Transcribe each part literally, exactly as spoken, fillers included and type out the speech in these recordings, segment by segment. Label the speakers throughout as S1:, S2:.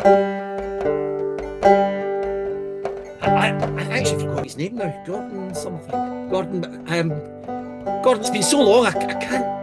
S1: I, I actually forgot his name now. Gordon something. Gordon. Um, Gordon. It's been so long. I, I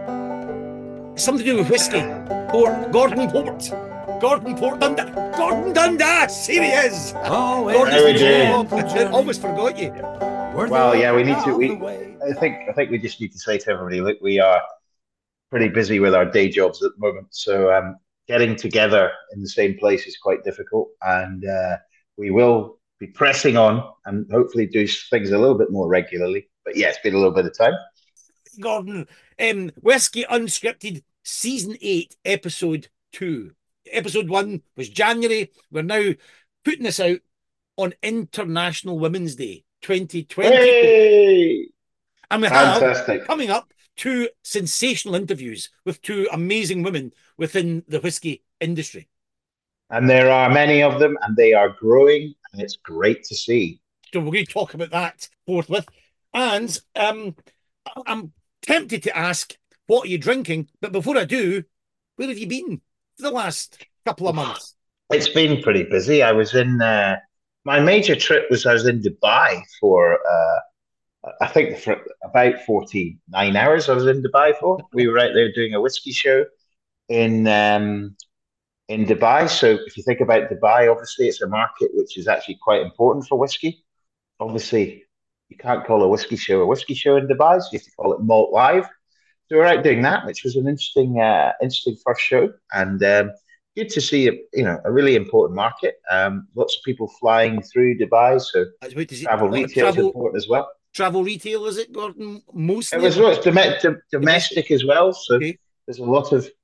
S1: can't. Something to do with whiskey. Port. Gordon Port. Gordon Port Dundas. Gordon Dundas. Here he is.
S2: Oh,
S1: Gordon.
S3: How we doing?
S1: I almost forgot you.
S3: Well, yeah, we need to. We, I think, I think we just need to say to everybody, look, we are pretty busy with our day jobs at the moment, so um, getting together in the same place is quite difficult, and uh, we will be pressing on and hopefully do things a little bit more regularly. But yeah, it's been a little bit of time.
S1: Gordon, um, Whiskey Unscripted, Season eight, Episode two. Episode one was January. We're now putting this out on International Women's Day, twenty twenty.
S3: Hey!
S1: And we
S3: Fantastic.
S1: have, coming up, two sensational interviews with two amazing women within the whiskey industry.
S3: And there are many of them, and they are growing, and it's great to see.
S1: So we're going to talk about that forthwith. And um, I'm tempted to ask, what are you drinking? But before I do, where have you been for the last couple of months?
S3: It's been pretty busy. I was in, uh, my major trip was I was in Dubai for, uh, I think for about forty-nine hours I was in Dubai for. We were out there doing a whiskey show in um, in Dubai. So if you think about Dubai, obviously it's a market which is actually quite important for whiskey. Obviously, you can't call a whiskey show a whiskey show in Dubai, so you have to call it Malt Live. So we're out doing that, which was an interesting, uh, interesting first show, and um, good to see a you know a really important market. Um, lots of people flying through Dubai, so
S1: Wait, is it,
S3: travel
S1: uh,
S3: retail is
S1: travel,
S3: important as well.
S1: travel retail, is it, Gordon? Mostly?
S3: It was well, it's dom- dom- domestic as well, so
S1: Okay.
S3: there's a lot of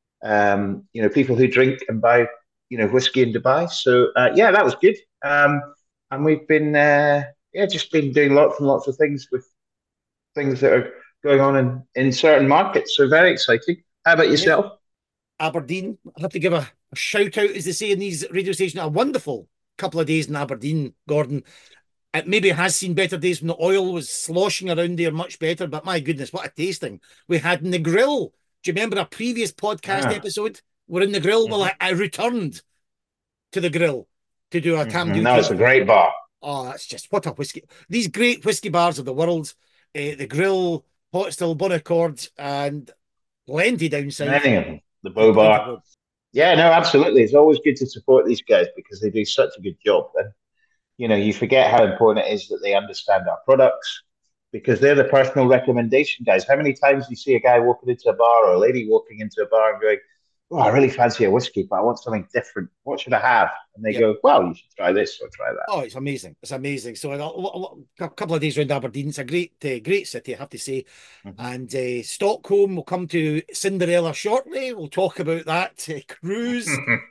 S3: um, you know people who drink and buy you know whiskey in Dubai. So uh, yeah, that was good. Um, and we've been uh, yeah just been doing lots and lots of things with things that are going on in, in certain markets. So very exciting. How about yourself?
S1: Aberdeen. I have to give a, a shout out, as they say in these radio stations. A wonderful couple of days in Aberdeen, Gordon. It maybe has seen better days when the oil was sloshing around there much better, but my goodness, what a tasting we had in the grill. Do you remember a previous podcast
S3: Ah.
S1: episode? We're in the grill.
S3: Mm-hmm.
S1: Well, I, I returned to the grill to do a Cam
S3: Mm-hmm. No, it's a great bar.
S1: Oh, that's just what a whiskey. These great whiskey bars of the world, uh, the grill, Pot Still, Bonaccord, and plenty down south.
S3: Many of them. The Bow Bar. Yeah, no, absolutely. It's always good to support these guys because they do such a good job. And, you know, you forget how important it is that they understand our products because they're the personal recommendation guys. How many times do you see a guy walking into a bar or a lady walking into a bar and going, oh, I really fancy a whiskey, but I want something different. What should I have? And they yep. go, well, you should try this or try that.
S1: Oh, it's amazing. It's amazing. So a, a couple of days around Aberdeen. It's a great, uh, great city, I have to say. Mm-hmm. And uh, Stockholm, we'll come to Cinderella shortly. We'll talk about that uh, cruise.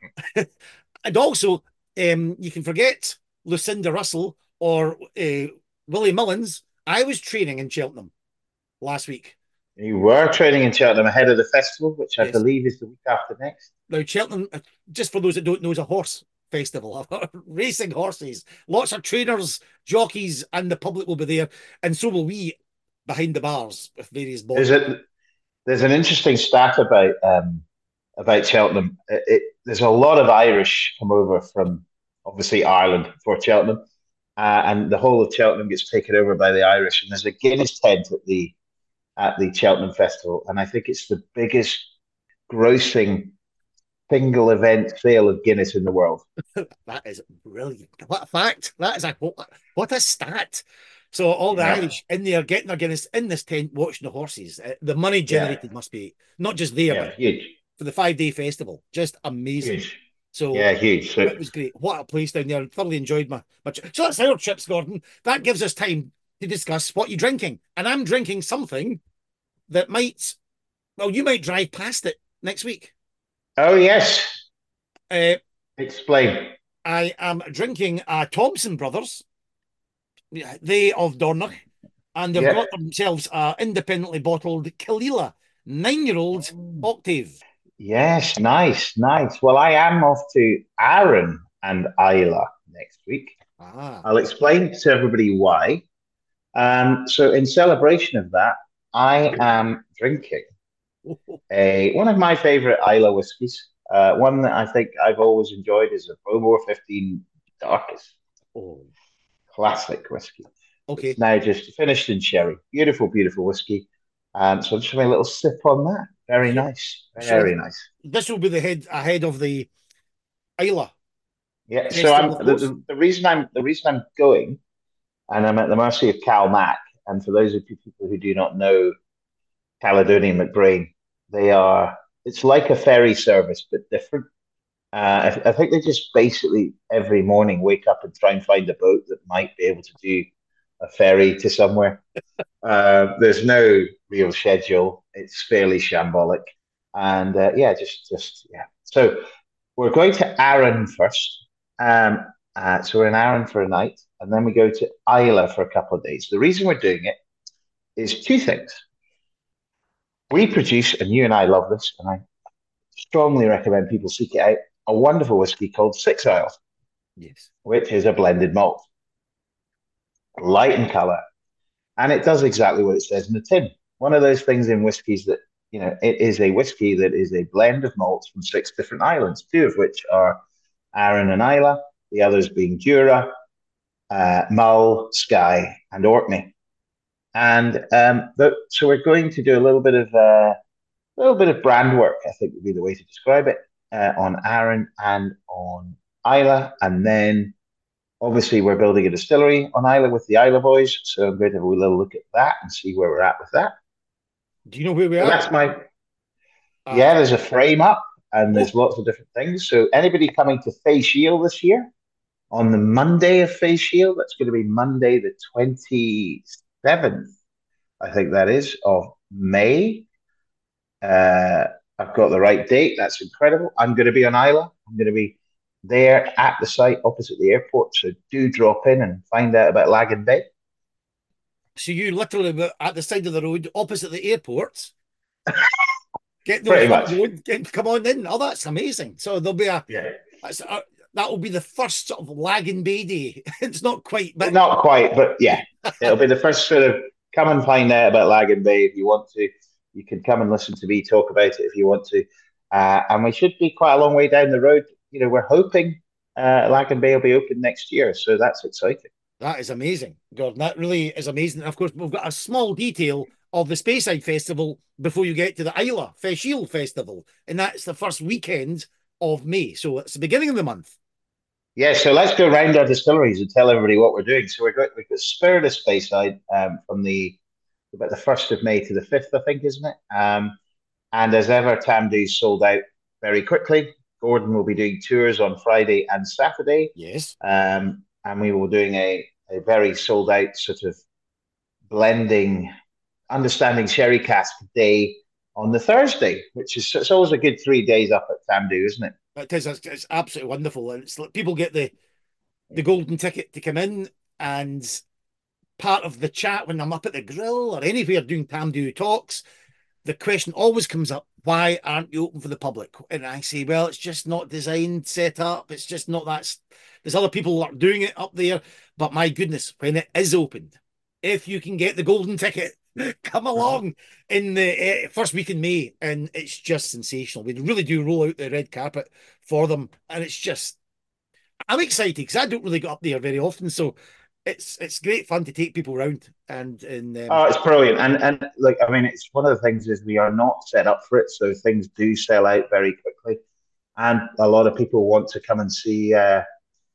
S1: And also, um, you can forget Lucinda Russell or uh, Willie Mullins. I was training in Cheltenham last week.
S3: You were training in Cheltenham ahead of the festival, which I
S1: yes.
S3: believe is the week after next.
S1: Now, Cheltenham, just for those that don't know, is a horse festival, racing horses. Lots of trainers, jockeys, and the public will be there. And so will we behind the bars with various bodies.
S3: There's, a, there's an interesting stat about um, about Cheltenham. It, it, there's a lot of Irish come over from, obviously, Ireland for Cheltenham. Uh, and the whole of Cheltenham gets taken over by the Irish. And there's a Guinness tent at the at the Cheltenham Festival, and I think it's the biggest grossing single event sale of Guinness in the world.
S1: That is brilliant. What a fact. That is a what a stat. So all the yeah. Irish in there getting their Guinness in this tent watching the horses. Uh, the money generated yeah. must be not just there,
S3: yeah,
S1: but
S3: huge.
S1: For the five-day festival. Just amazing.
S3: Huge.
S1: So
S3: yeah, huge. So,
S1: it was great. What a place down there. I thoroughly enjoyed my, my so that's our trips, Gordon. That gives us time to discuss what you're drinking. And I'm drinking something that might, well, you might drive past it next week.
S3: Oh, yes.
S1: Uh,
S3: Explain.
S1: I am drinking uh, Thompson Brothers, they of Dornoch, and they've yeah. got themselves uh, independently bottled Kalila, nine-year-old oh. Octave.
S3: Yes, nice, nice. Well, I am off to Arran and Islay next week.
S1: Ah.
S3: I'll explain to everybody why. Um, so in celebration of that, I am drinking a one of my favourite Islay whiskies. Uh, one that I think I've always enjoyed is a Bowmore fifteen Darkest.
S1: Oh,
S3: Classic whiskey. It's
S1: okay.
S3: now just finished in sherry. Beautiful, beautiful whiskey. Um, so I'm just having a little sip on that. Very
S1: So,
S3: nice.
S1: so
S3: Very nice.
S1: this will be the head ahead of the Isla
S3: Yeah. So
S1: Festival,
S3: I'm
S1: of
S3: the,
S1: course.
S3: the, the reason I'm the reason I'm going, and I'm at the mercy of Cal Mac. And for those of you people who do not know Caledonian McBrain, they are it's like a ferry service but different. Uh, I, I think they just basically every morning wake up and try and find a boat that might be able to do a ferry to somewhere. Uh, there's no real schedule. It's fairly shambolic, and uh, yeah, just just yeah. So we're going to Arran first. Um, uh, so we're in Arran for a night, and then we go to Isla for a couple of days. The reason we're doing it is two things. We produce, and you and I love this, and I strongly recommend people seek it out. A wonderful whiskey called Six Isles,
S1: Yes.
S3: which is a blended malt, light in color, and it does exactly what it says in the tin. One of those things in whiskies that, you know, it is a whiskey that is a blend of malts from six different islands, two of which are Arran and Isla, the others being Jura, uh, Mull, Skye, and Orkney. And um, the, so we're going to do a little bit of uh, a little bit of brand work, I think would be the way to describe it, uh, on Arran and on Isla, and then obviously, we're building a distillery on Isla with the Isla boys, so I'm going to have a little look at that and see where we're at with that.
S1: Do you know where we
S3: So
S1: are?
S3: that's my
S1: Uh,
S3: yeah. There's a frame up, and there's
S1: oh,
S3: lots of different things. So anybody coming to Face Shield this year on the Monday of Face Shield, that's going to be Monday the twenty seventh, I think that is of May. Uh, I've got the right date. That's incredible. I'm going to be on Isla. I'm going to be there at the site opposite the airport. So do drop in and find out about Lagan Bay.
S1: so you literally were at the side of the road opposite the airport, getting on the
S3: Pretty
S1: front
S3: much.
S1: road, getting come on in. Oh, that's amazing. So there'll be a
S3: Yeah.
S1: that's a, that will be the first sort of Lagan Bay day. It's not quite, but
S3: Not quite, but yeah, it'll be the first sort of come and find out about Lagan Bay if you want to. You can come and listen to me talk about it if you want to. Uh, and we should be quite a long way down the road. You know, we're hoping uh, Lagan Bay will be open next year, so that's exciting.
S1: that is amazing, Gordon. That really is amazing. And of course, we've got a small detail of the Speyside Festival before you get to the Isla Feshiel Festival, and that's the first weekend of May. So it's the beginning of the month.
S3: Yeah, so let's go round our distilleries and tell everybody what we're doing. So we're going, we've got Spirit of Speyside um, from the about the first of May to the fifth, I think, isn't it? Um, And as ever, Tamdoo's sold out very quickly. Gordon will be doing tours on Friday and Saturday.
S1: Yes.
S3: Um, and we will be doing a, a very sold out sort of blending, understanding sherry cask day on the Thursday, which is it's always a good three days up at Tamdoo, isn't it?
S1: It is. It's absolutely wonderful, and it's like people get the the golden ticket to come in, and part of the chat when I'm up at the grill or anywhere doing Tamdoo talks, the question always comes up: why aren't you open for the public? And I say, well, it's just not designed, set up. It's just not that. There's other people that are doing it up there, but my goodness, when it is opened, if you can get the golden ticket, come along in the uh, first week in May, and it's just sensational. We really do roll out the red carpet for them, and it's just I'm excited because I don't really get up there very often, so it's it's great fun to take people around and and um,
S3: Oh, it's brilliant. And and like I mean, it's one of the things is we are not set up for it, so things do sell out very quickly. And a lot of people want to come and see uh,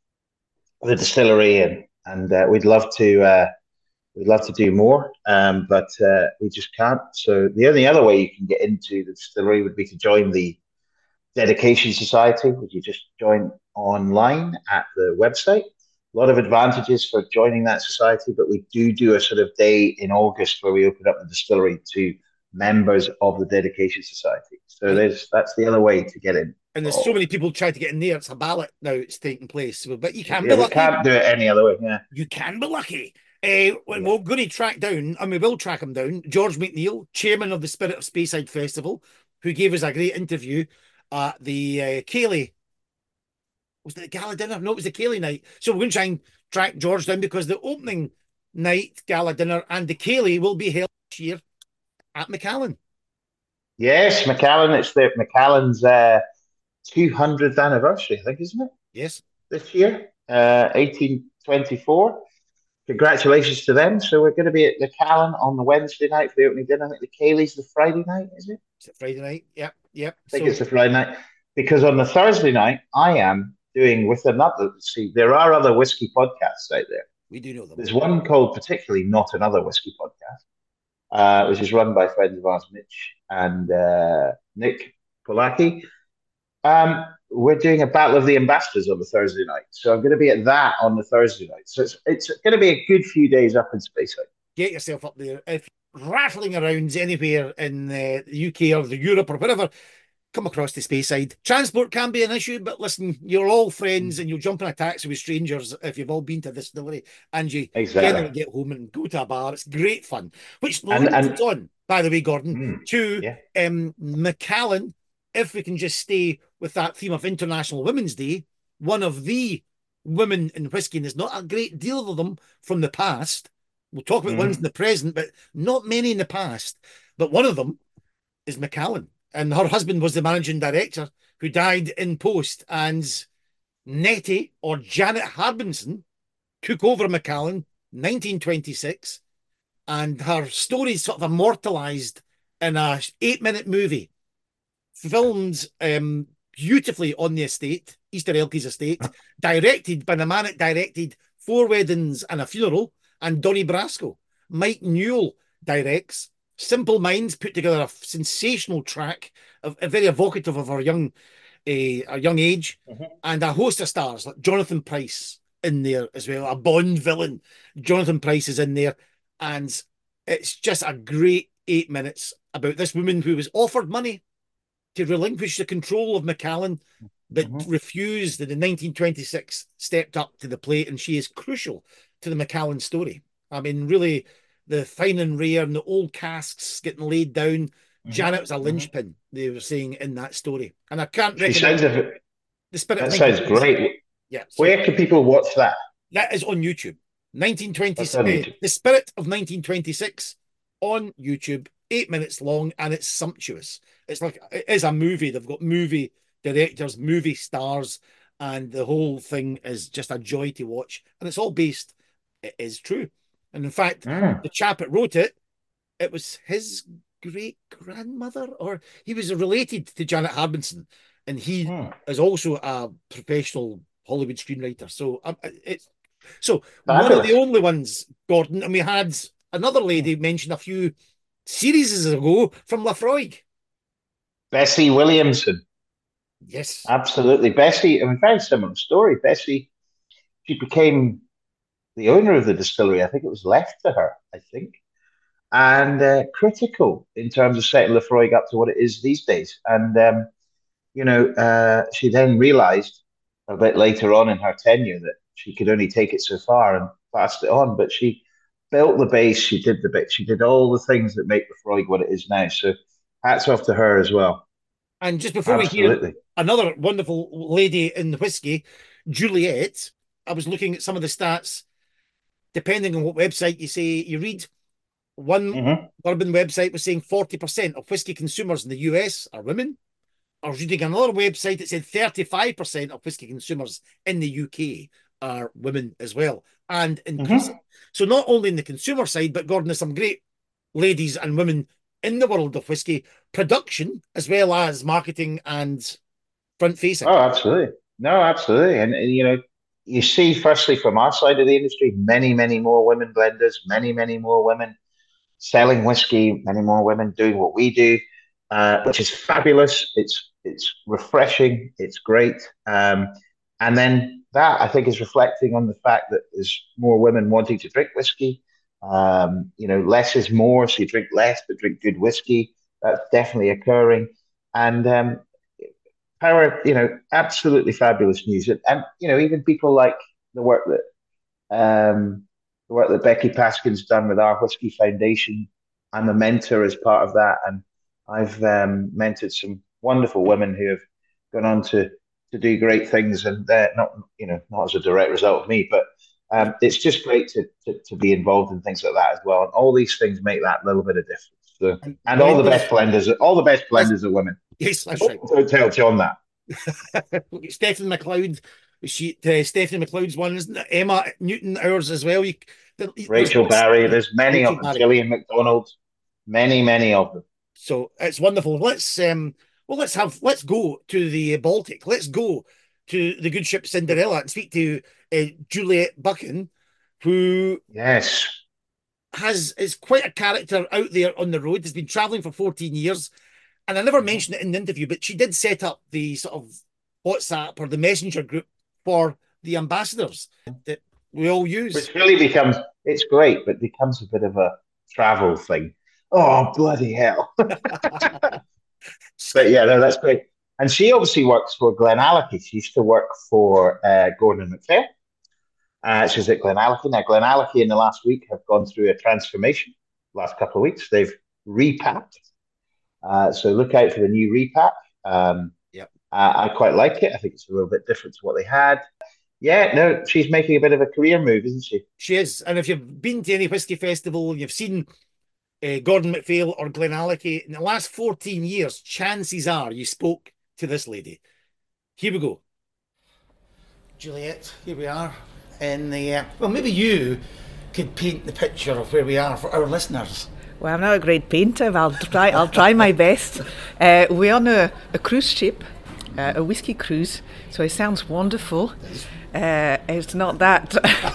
S3: the distillery, and and uh, we'd love to uh, we'd love to do more, um, but uh, we just can't. So the only other way you can get into the distillery would be to join the Dedication Society, which you just join online at the website. A lot of advantages for joining that society, but we do do a sort of day in August where we open up the distillery to members of the Dedication Society. So
S1: and
S3: there's that's the other way to get in.
S1: and there's so many people trying to get in there. It's a ballot now. It's taking place, so, but you can be
S3: Yeah, we
S1: lucky.
S3: can't do it any other way. Yeah,
S1: You can be lucky. Uh, when
S3: yeah.
S1: we're going to track down, and we will track him down, George McNeil, chairman of the Spirit of Speyside Festival, who gave us a great interview at the uh, Cayley. Was it the gala dinner? No, it was the Cayley night. So we're going to try and track George down because the opening night gala dinner and the Cayley will be held this year at Macallan.
S3: Yes, Macallan. It's the Macallan's uh, two hundredth anniversary, I think, isn't it?
S1: Yes.
S3: This year, uh, eighteen twenty-four. Congratulations to them. So we're going to be at the Callan on the Wednesday night for the opening dinner. I think the Kaylee's the Friday night, is it?
S1: Is it Friday night? Yep. Yep.
S3: I think
S1: So
S3: it's the Friday night. Because on the Thursday night, I am doing with another. See, there are other whiskey podcasts out there.
S1: we do know them.
S3: There's one called particularly Not Another Whiskey Podcast, uh, which is run by friends of ours, Mitch and uh, Nick Polacki. Um, we're doing a Battle of the Ambassadors on the Thursday night, so I'm going to be at that on the Thursday night. So it's it's going to be a good few days up in Speyside.
S1: Get yourself up there. If you're rattling around anywhere in uh, the U K or the Europe or wherever, come across the Speyside. Transport can be an issue, but listen, you're all friends and you'll jump in a taxi with strangers if you've all been to this distillery and you
S3: Exactly.
S1: generally get home and go to a bar. It's great fun. Which
S3: And-
S1: leads
S3: and-
S1: on, by the way, Gordon,
S3: Mm,
S1: to
S3: yeah.
S1: um, Macallan, if we can just stay with that theme of International Women's Day, one of the women in whiskey, and there's not a great deal of them from the past. We'll talk about
S3: Mm.
S1: ones in the present, but not many in the past. But one of them is Macallan. And her husband was the managing director who died in post. And Nettie, or Janet Harbinson, took over Macallan nineteen twenty-six. And her story is sort of immortalized in a eight-minute movie, filmed um, beautifully on the estate, Easter Elkie's estate, directed by the man that directed Four Weddings and a Funeral, and Donnie Brasco. Mike Newell directs. Simple Minds put together a sensational track, of, a very evocative of our young, a, a young age,
S3: Mhm.
S1: and a host of stars like Jonathan Pryce in there as well. A Bond villain, Jonathan Pryce is in there, and it's just a great eight minutes about this woman who was offered money to relinquish the control of Macallan, but
S3: Mhm.
S1: refused, and in nineteen twenty-six stepped up to the plate, and she is crucial to the Macallan story. I mean, really, the fine and rare and the old casks getting laid down.
S3: Mhm.
S1: Janet was a
S3: Mhm.
S1: linchpin, they were saying in that story. And I can't
S3: She sounds
S1: recommend
S3: a,
S1: The Spirit
S3: that
S1: of
S3: sounds
S1: nineteen twenty-six.
S3: great.
S1: Yeah, so
S3: Where can people watch that?
S1: that is on YouTube. nineteen twenty-six,
S3: That's on
S1: uh,
S3: YouTube.
S1: The Spirit of nineteen twenty-six on YouTube, eight minutes long, and it's sumptuous. It's like, it is a movie. They've got movie directors, movie stars, and the whole thing is just a joy to watch. And it's all based, it is true. And in fact,
S3: Mm.
S1: the chap that wrote it, it was his great grandmother, or he was related to Janet Harbinson, and he
S3: Mm.
S1: is also a professional Hollywood screenwriter. So um, it's so one of
S3: Fabulous.
S1: the only ones, Gordon, and we had another lady mention a few series ago from Lafroig.
S3: Bessie Williamson.
S1: Yes.
S3: Absolutely. Bessie, I mean, very similar story. Bessie, she became the owner of the distillery. I think it was left to her, I think. And uh, critical in terms of setting Lafroig up to what it is these days. And, um, you know, uh, she then realized a bit later on in her tenure that she could only take it so far and passed it on. But she built the base, she did the bit, she did all the things that make Lafroig what it is now. So hats off to her as well.
S1: And just before we hear
S3: Absolutely.
S1: another wonderful lady in the whiskey, Juliet, I was looking at some of the stats. Depending on what website you say you read, one
S3: Mhm.
S1: urban website was saying forty percent of whiskey consumers in the U S are women. I was reading another website that said thirty-five percent of whiskey consumers in the U K are women as well, and increasing.
S3: Mhm.
S1: So not only in the consumer side, but Gordon, there's some great ladies and women in the world of whiskey production as well as marketing and front facing.
S3: Oh, absolutely. No, absolutely. And, and, you know, you see, firstly, from our side of the industry, many, many more women blenders, many, many more women selling whiskey, many more women doing what we do, uh, which is fabulous. It's it's refreshing. It's great. Um, and then that, I think, is reflecting on the fact that there's more women wanting to drink whiskey. Um, you know, less is more, so you drink less, but drink good whiskey. That's definitely occurring. And um, power, you know, absolutely fabulous news. And, and you know, even people like the work that um, the work that Becky Paskin's done with our Whiskey Foundation. I'm a mentor as part of that, and I've um, mentored some wonderful women who have gone on to to do great things, and they're not, you know, not as a direct result of me, but um, it's just great to, to to be involved in things like that as well. And all these things make that little bit of difference. So,
S1: And
S3: and all the
S1: blenders-
S3: best blenders, all the best blenders are women.
S1: Yes, that's
S3: Oh,
S1: right.
S3: don't tell John that.
S1: Stephanie McLeod, she uh, Stephanie McLeod's one, isn't it? Emma Newton, ours as well. You, there's
S3: Rachel Barry. There's many
S1: Rachel
S3: of them.
S1: Barry.
S3: Gillian McDonald. Many, many of them.
S1: So it's wonderful. Let's um, well, let's have let's go to the Baltic. Let's go to the good ship Cinderella and speak to uh, Juliet Buchan, who
S3: yes
S1: has is quite a character out there on the road. Has been traveling for fourteen years, and I never mentioned it in the interview, but she did set up the sort of WhatsApp or the messenger group for the ambassadors that we all use.
S3: Which really becomes, it's great, but becomes a bit of a travel thing. Oh, bloody hell. But yeah, no, that's great. And she obviously works for Glenallachie. She used to work for uh, Gordon MacPhail. Uh, she's at Glenallachie. Now, Glenallachie in the last week have gone through a transformation. Last couple of weeks, they've repacked. Uh, so look out for the new repack. Um,
S1: yep.
S3: uh, I quite like it. I think it's a little bit different to what they had. Yeah, no, she's making a bit of a career move, isn't she?
S1: She is. And if you've been to any whiskey festival, you've seen uh, Gordon MacPhail or Glenallachie, in the last fourteen years, chances are you spoke to this lady. Here we go. Juliet, here we are. In the, uh, well, maybe you could paint the picture of where we are for our listeners.
S2: Well, I'm not a great painter, but I'll try, I'll try my best. Uh, we're on a, a cruise ship, uh, a whiskey cruise, so it sounds wonderful. Uh, it's not that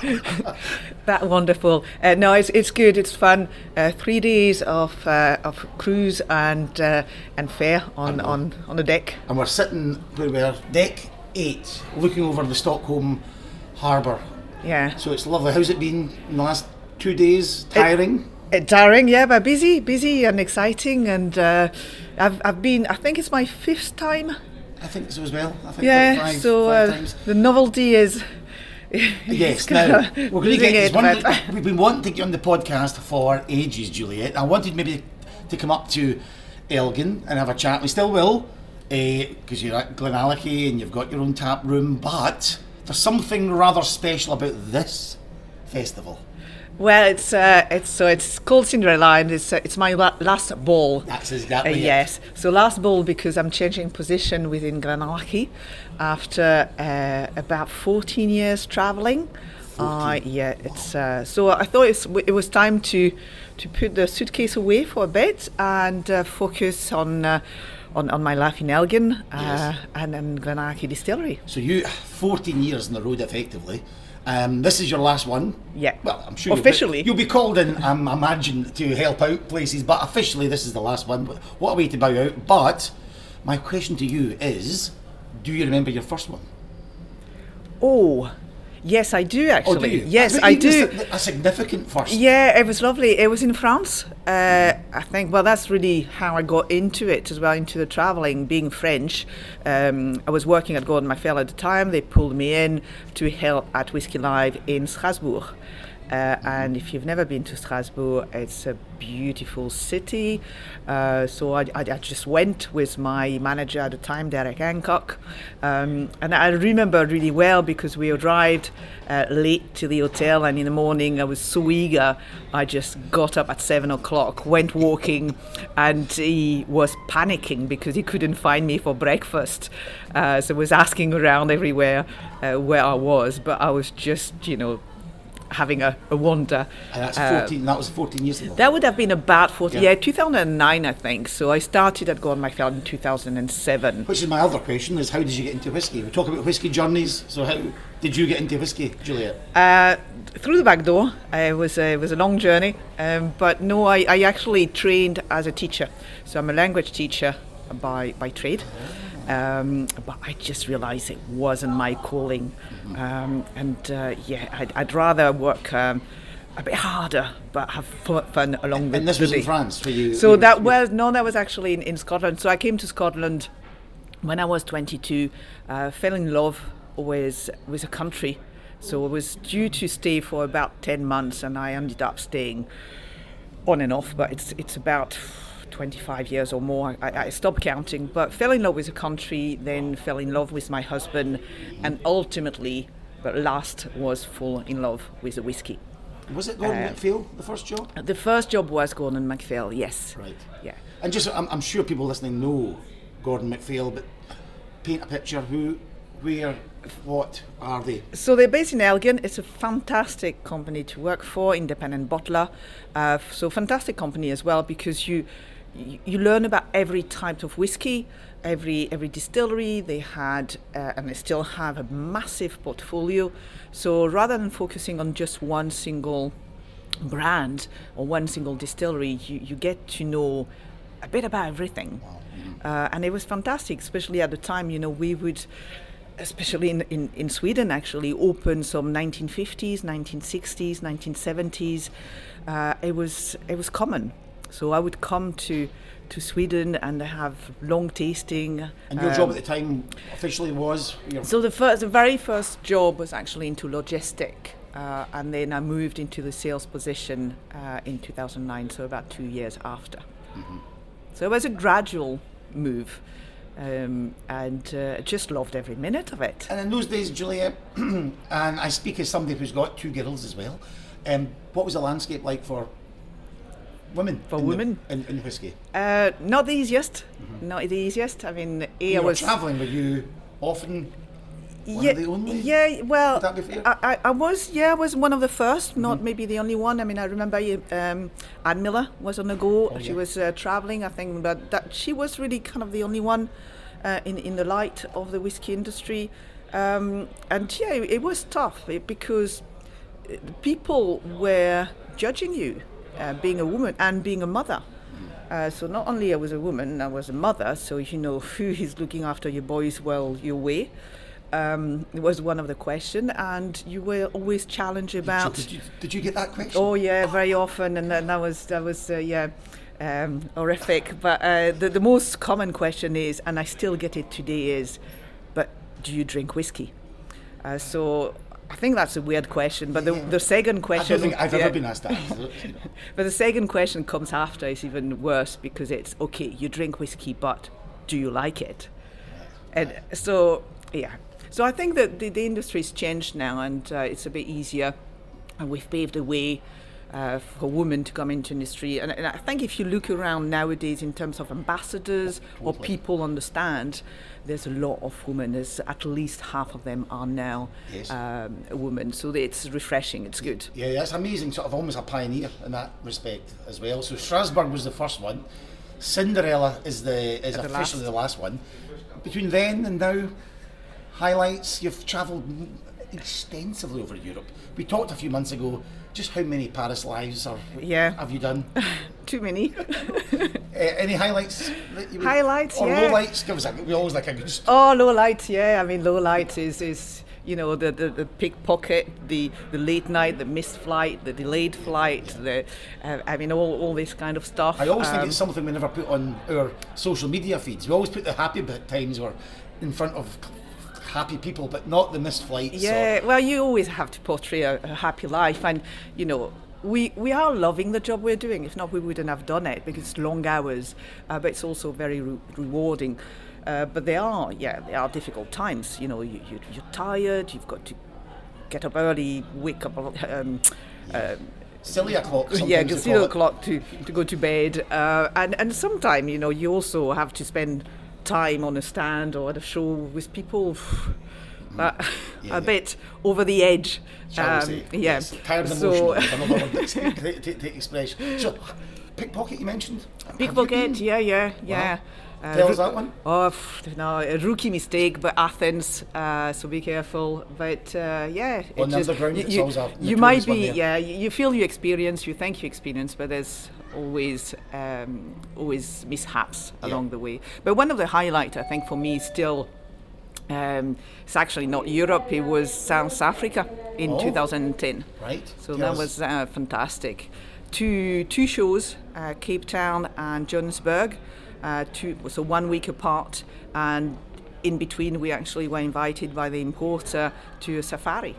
S2: that wonderful. Uh, no, it's it's good. It's fun. Uh, three days of uh, of cruise and uh, and fare on, on, on the deck.
S1: And we're sitting where we're deck eight, looking over the Stockholm harbour.
S2: Yeah.
S1: So it's lovely. How's it been in the last two days? Tiring?
S2: It, it, tiring, yeah, but busy, busy and exciting. And uh, I've I've been. I think it's my fifth time.
S1: I think so as well. I think
S2: yeah,
S1: five,
S2: so
S1: five
S2: uh,
S1: times.
S2: The novelty is.
S1: Yes, now we're going to get
S2: it,
S1: one.
S2: but...
S1: We've been wanting to get on the podcast for ages, Juliet. I wanted maybe to come up to Elgin and have a chat. We still will, because uh, you're at Glenallachie and you've got your own tap room. But there's something rather special about this festival.
S2: Well, it's uh, it's so it's called Cinderella, and it's uh, it's my la- last ball.
S1: That's exactly
S2: uh,
S1: it.
S2: Yes. So last ball because I'm changing position within Glenallachie after uh, about fourteen years traveling. Uh, yeah, it's uh, so I thought it's, it was time to to put the suitcase away for a bit and uh, focus on. Uh, On, on my life in Elgin uh,
S1: yes.
S2: and then Glenallachie Distillery.
S1: So you, fourteen years on the road effectively. Um, this is your last one.
S2: Yeah.
S1: Well, I'm sure
S2: officially
S1: you'll be, you'll be called in, um, I imagine, to help out places, but officially this is the last one. What a way to bow out. But my question to you is, do you remember your first one?
S2: Oh, yes, I do actually.
S1: Oh, do you?
S2: Yes,
S1: I,
S2: I do.
S1: A, a significant first.
S2: Yeah, it was lovely. It was in France. Uh, I think, well, that's really how I got into it as well, into the traveling, being French. Um, I was working at Gordon MacPhail at the time. They pulled me in to help at Whisky Live in Strasbourg. Uh, and if you've never been to Strasbourg, it's a beautiful city. Uh, so I, I, I just went with my manager at the time, Derek Hancock. Um, and I remember really well because we arrived uh, late to the hotel, and in the morning I was so eager. I just got up at seven o'clock, went walking, and he was panicking because he couldn't find me for breakfast. Uh, so I was asking around everywhere uh, where I was, but I was just, you know, having a, a wander.
S1: And that's fourteen. Uh, that was fourteen years ago.
S2: That would have been about fourteen.
S1: Yeah,
S2: yeah two thousand nine, I think. So I started at Gordon MacPhail in two thousand seven.
S1: Which is my other question: is how did you get into whiskey? We talk about whiskey journeys. So how did you get into whiskey, Juliet?
S2: Uh, through the back door. Uh, it was a, it was a long journey, um, but no, I, I actually trained as a teacher. So I'm a language teacher by by trade. Um, but I just realised it wasn't my calling, um, and uh, yeah, I'd, I'd rather work um, a bit harder but have fun along with.
S1: And this
S2: the
S1: was
S2: day.
S1: in France for you.
S2: So
S1: you,
S2: that
S1: you,
S2: was no, that was actually in, in Scotland. So I came to Scotland when I was twenty-two. Uh, fell in love with with a country. So I was due to stay for about ten months, and I ended up staying on and off. But it's it's about twenty-five years or more. I, I stopped counting, but fell in love with the country, then fell in love with my husband, and ultimately, but last was fall in love with the whiskey.
S1: Was it Gordon uh, MacPhail, the first job?
S2: The first job was Gordon MacPhail, yes.
S1: Right.
S2: Yeah.
S1: And just, I'm, I'm sure people listening know Gordon MacPhail, but paint a picture. Who, where, what are they?
S2: So they're based in Elgin. It's a fantastic company to work for, independent bottler. Uh, so fantastic company as well, because you you, you learn about every type of whiskey, every every distillery. They had uh, and they still have a massive portfolio. So rather than focusing on just one single brand or one single distillery, you, you get to know a bit about everything.
S1: Wow. Mm-hmm.
S2: Uh, and it was fantastic, especially at the time, you know, we would, especially in, in, in Sweden actually, open some nineteen fifties, nineteen sixties, nineteen seventies. Uh, it was it was common. So I would come to to Sweden and have long tasting.
S1: And your
S2: um,
S1: job at the time officially was? Your
S2: So the first, the very first job was actually into logistic, uh, and then I moved into the sales position uh, in two thousand nine, so about two years after.
S1: Mm-hmm.
S2: So it was a gradual move, um, and uh, just loved every minute of it.
S1: And in those days, Julia, and I speak as somebody who's got two girls as well, um, what was the landscape like for women?
S2: For
S1: in
S2: women?
S1: The, in, in whiskey?
S2: Uh, not the easiest,
S1: Mm-hmm.
S2: not the easiest. I mean, A,
S1: You
S2: I
S1: were
S2: was
S1: travelling, were you often one
S2: yeah,
S1: of the only?
S2: yeah. Well,
S1: Would that be fair?
S2: I, I, I was, yeah, I was one of the first, not
S1: Mm-hmm.
S2: maybe the only one. I mean, I remember um, Anne Miller was on the go.
S1: Oh,
S2: she
S1: yeah.
S2: was uh, traveling, I think, but that she was really kind of the only one uh, in in the light of the whiskey industry. Um, and yeah, it, it was tough it, because people were judging you, uh, being a woman and being a mother. Uh, so not only I was a woman, I was a mother, so you know who is looking after your boys while you're away. Um, it was one of the questions, and you were always challenged about.
S1: Did you, did you get that question?
S2: Oh yeah, very often, and then that was that was uh, yeah, um, horrific. But uh, the the most common question is, and I still get it today, is, but do you drink whiskey? Uh, so. I think that's a weird question, but the,
S1: Yeah.
S2: the second question...
S1: I don't think I've
S2: yeah.
S1: ever been asked that. You know.
S2: But the second question comes after is even worse, because it's, okay, you drink whiskey, but do you like it? And so, yeah. So I think that the, the industry's changed now, and uh, it's a bit easier, and we've paved the way uh, for women to come into industry. And, and I think if you look around nowadays in terms of ambassadors or
S1: Totally.
S2: people understand, there's a lot of women. There's at least half of them are now
S1: Yes.
S2: um, women. So it's refreshing. It's good.
S1: Yeah, that's amazing. Sort of almost a pioneer in that respect as well. So Strasbourg was the first one. Cinderella is the is
S2: The
S1: officially
S2: last.
S1: the last one. Between then and now, highlights. You've travelled extensively over Europe. We talked a few months ago. Just how many Paris lives are
S2: Yeah.
S1: have you done?
S2: Too many.
S1: uh, any highlights? That you would,
S2: Highlights,
S1: or
S2: yeah.
S1: lowlights? Give us a. We always like a good. St-
S2: Oh, low lights, yeah. I mean, low lights is, is you know, the, the, the pickpocket, the, the late night, the missed flight, the delayed flight, the uh, I mean, all, all this kind of stuff.
S1: I always think
S2: Um,
S1: it's something we never put on our social media feeds. We always put the happy bit times or in front of happy people, but not the missed flights.
S2: Yeah,
S1: or,
S2: well, you always have to portray a, a happy life, and you know, we we are loving the job we're doing. If not, we wouldn't have done it, because it's long hours, uh, but it's also very re- rewarding. Uh, but there are, yeah, there are difficult times. You know, you, you, you're tired. You've got to get up early, wake up. Um, um,
S1: silly o'clock.
S2: yeah,
S1: sometimes
S2: because
S1: they
S2: zero
S1: call it.
S2: o'clock to, to go to bed, uh, and and sometimes you know you also have to spend time on a stand or at a show with people uh,
S1: Yeah,
S2: a bit over the edge.
S1: Shall
S2: Um,
S1: we say?
S2: yeah.
S1: Yes, tired and
S2: So-
S1: emotional. Another word that's to, to, to express. So, pickpocket you mentioned. Have you
S2: Pickpocket,
S1: been?
S2: yeah, yeah, yeah. Uh,
S1: Tell us
S2: ru-
S1: that one.
S2: Oh, pff, no, a rookie mistake, but Athens, uh, so be careful. But uh, yeah,
S1: On the
S2: just-
S1: underground,
S2: you,
S1: it's
S2: you,
S1: always a
S2: you might
S1: notorious one
S2: be,
S1: there.
S2: yeah, you you feel you experience, you think you experience, but there's always um, always mishaps
S1: Yeah.
S2: along the way. But one of the highlights, I think, for me is still. Um, it's actually not Europe, it was South Africa in
S1: Oh.
S2: two thousand ten.
S1: Right.
S2: So
S1: Tell
S2: that
S1: us.
S2: was uh, fantastic. Two two shows, uh, Cape Town and Johannesburg, uh, two so one week apart, and in between we actually were invited by the importer to a safari.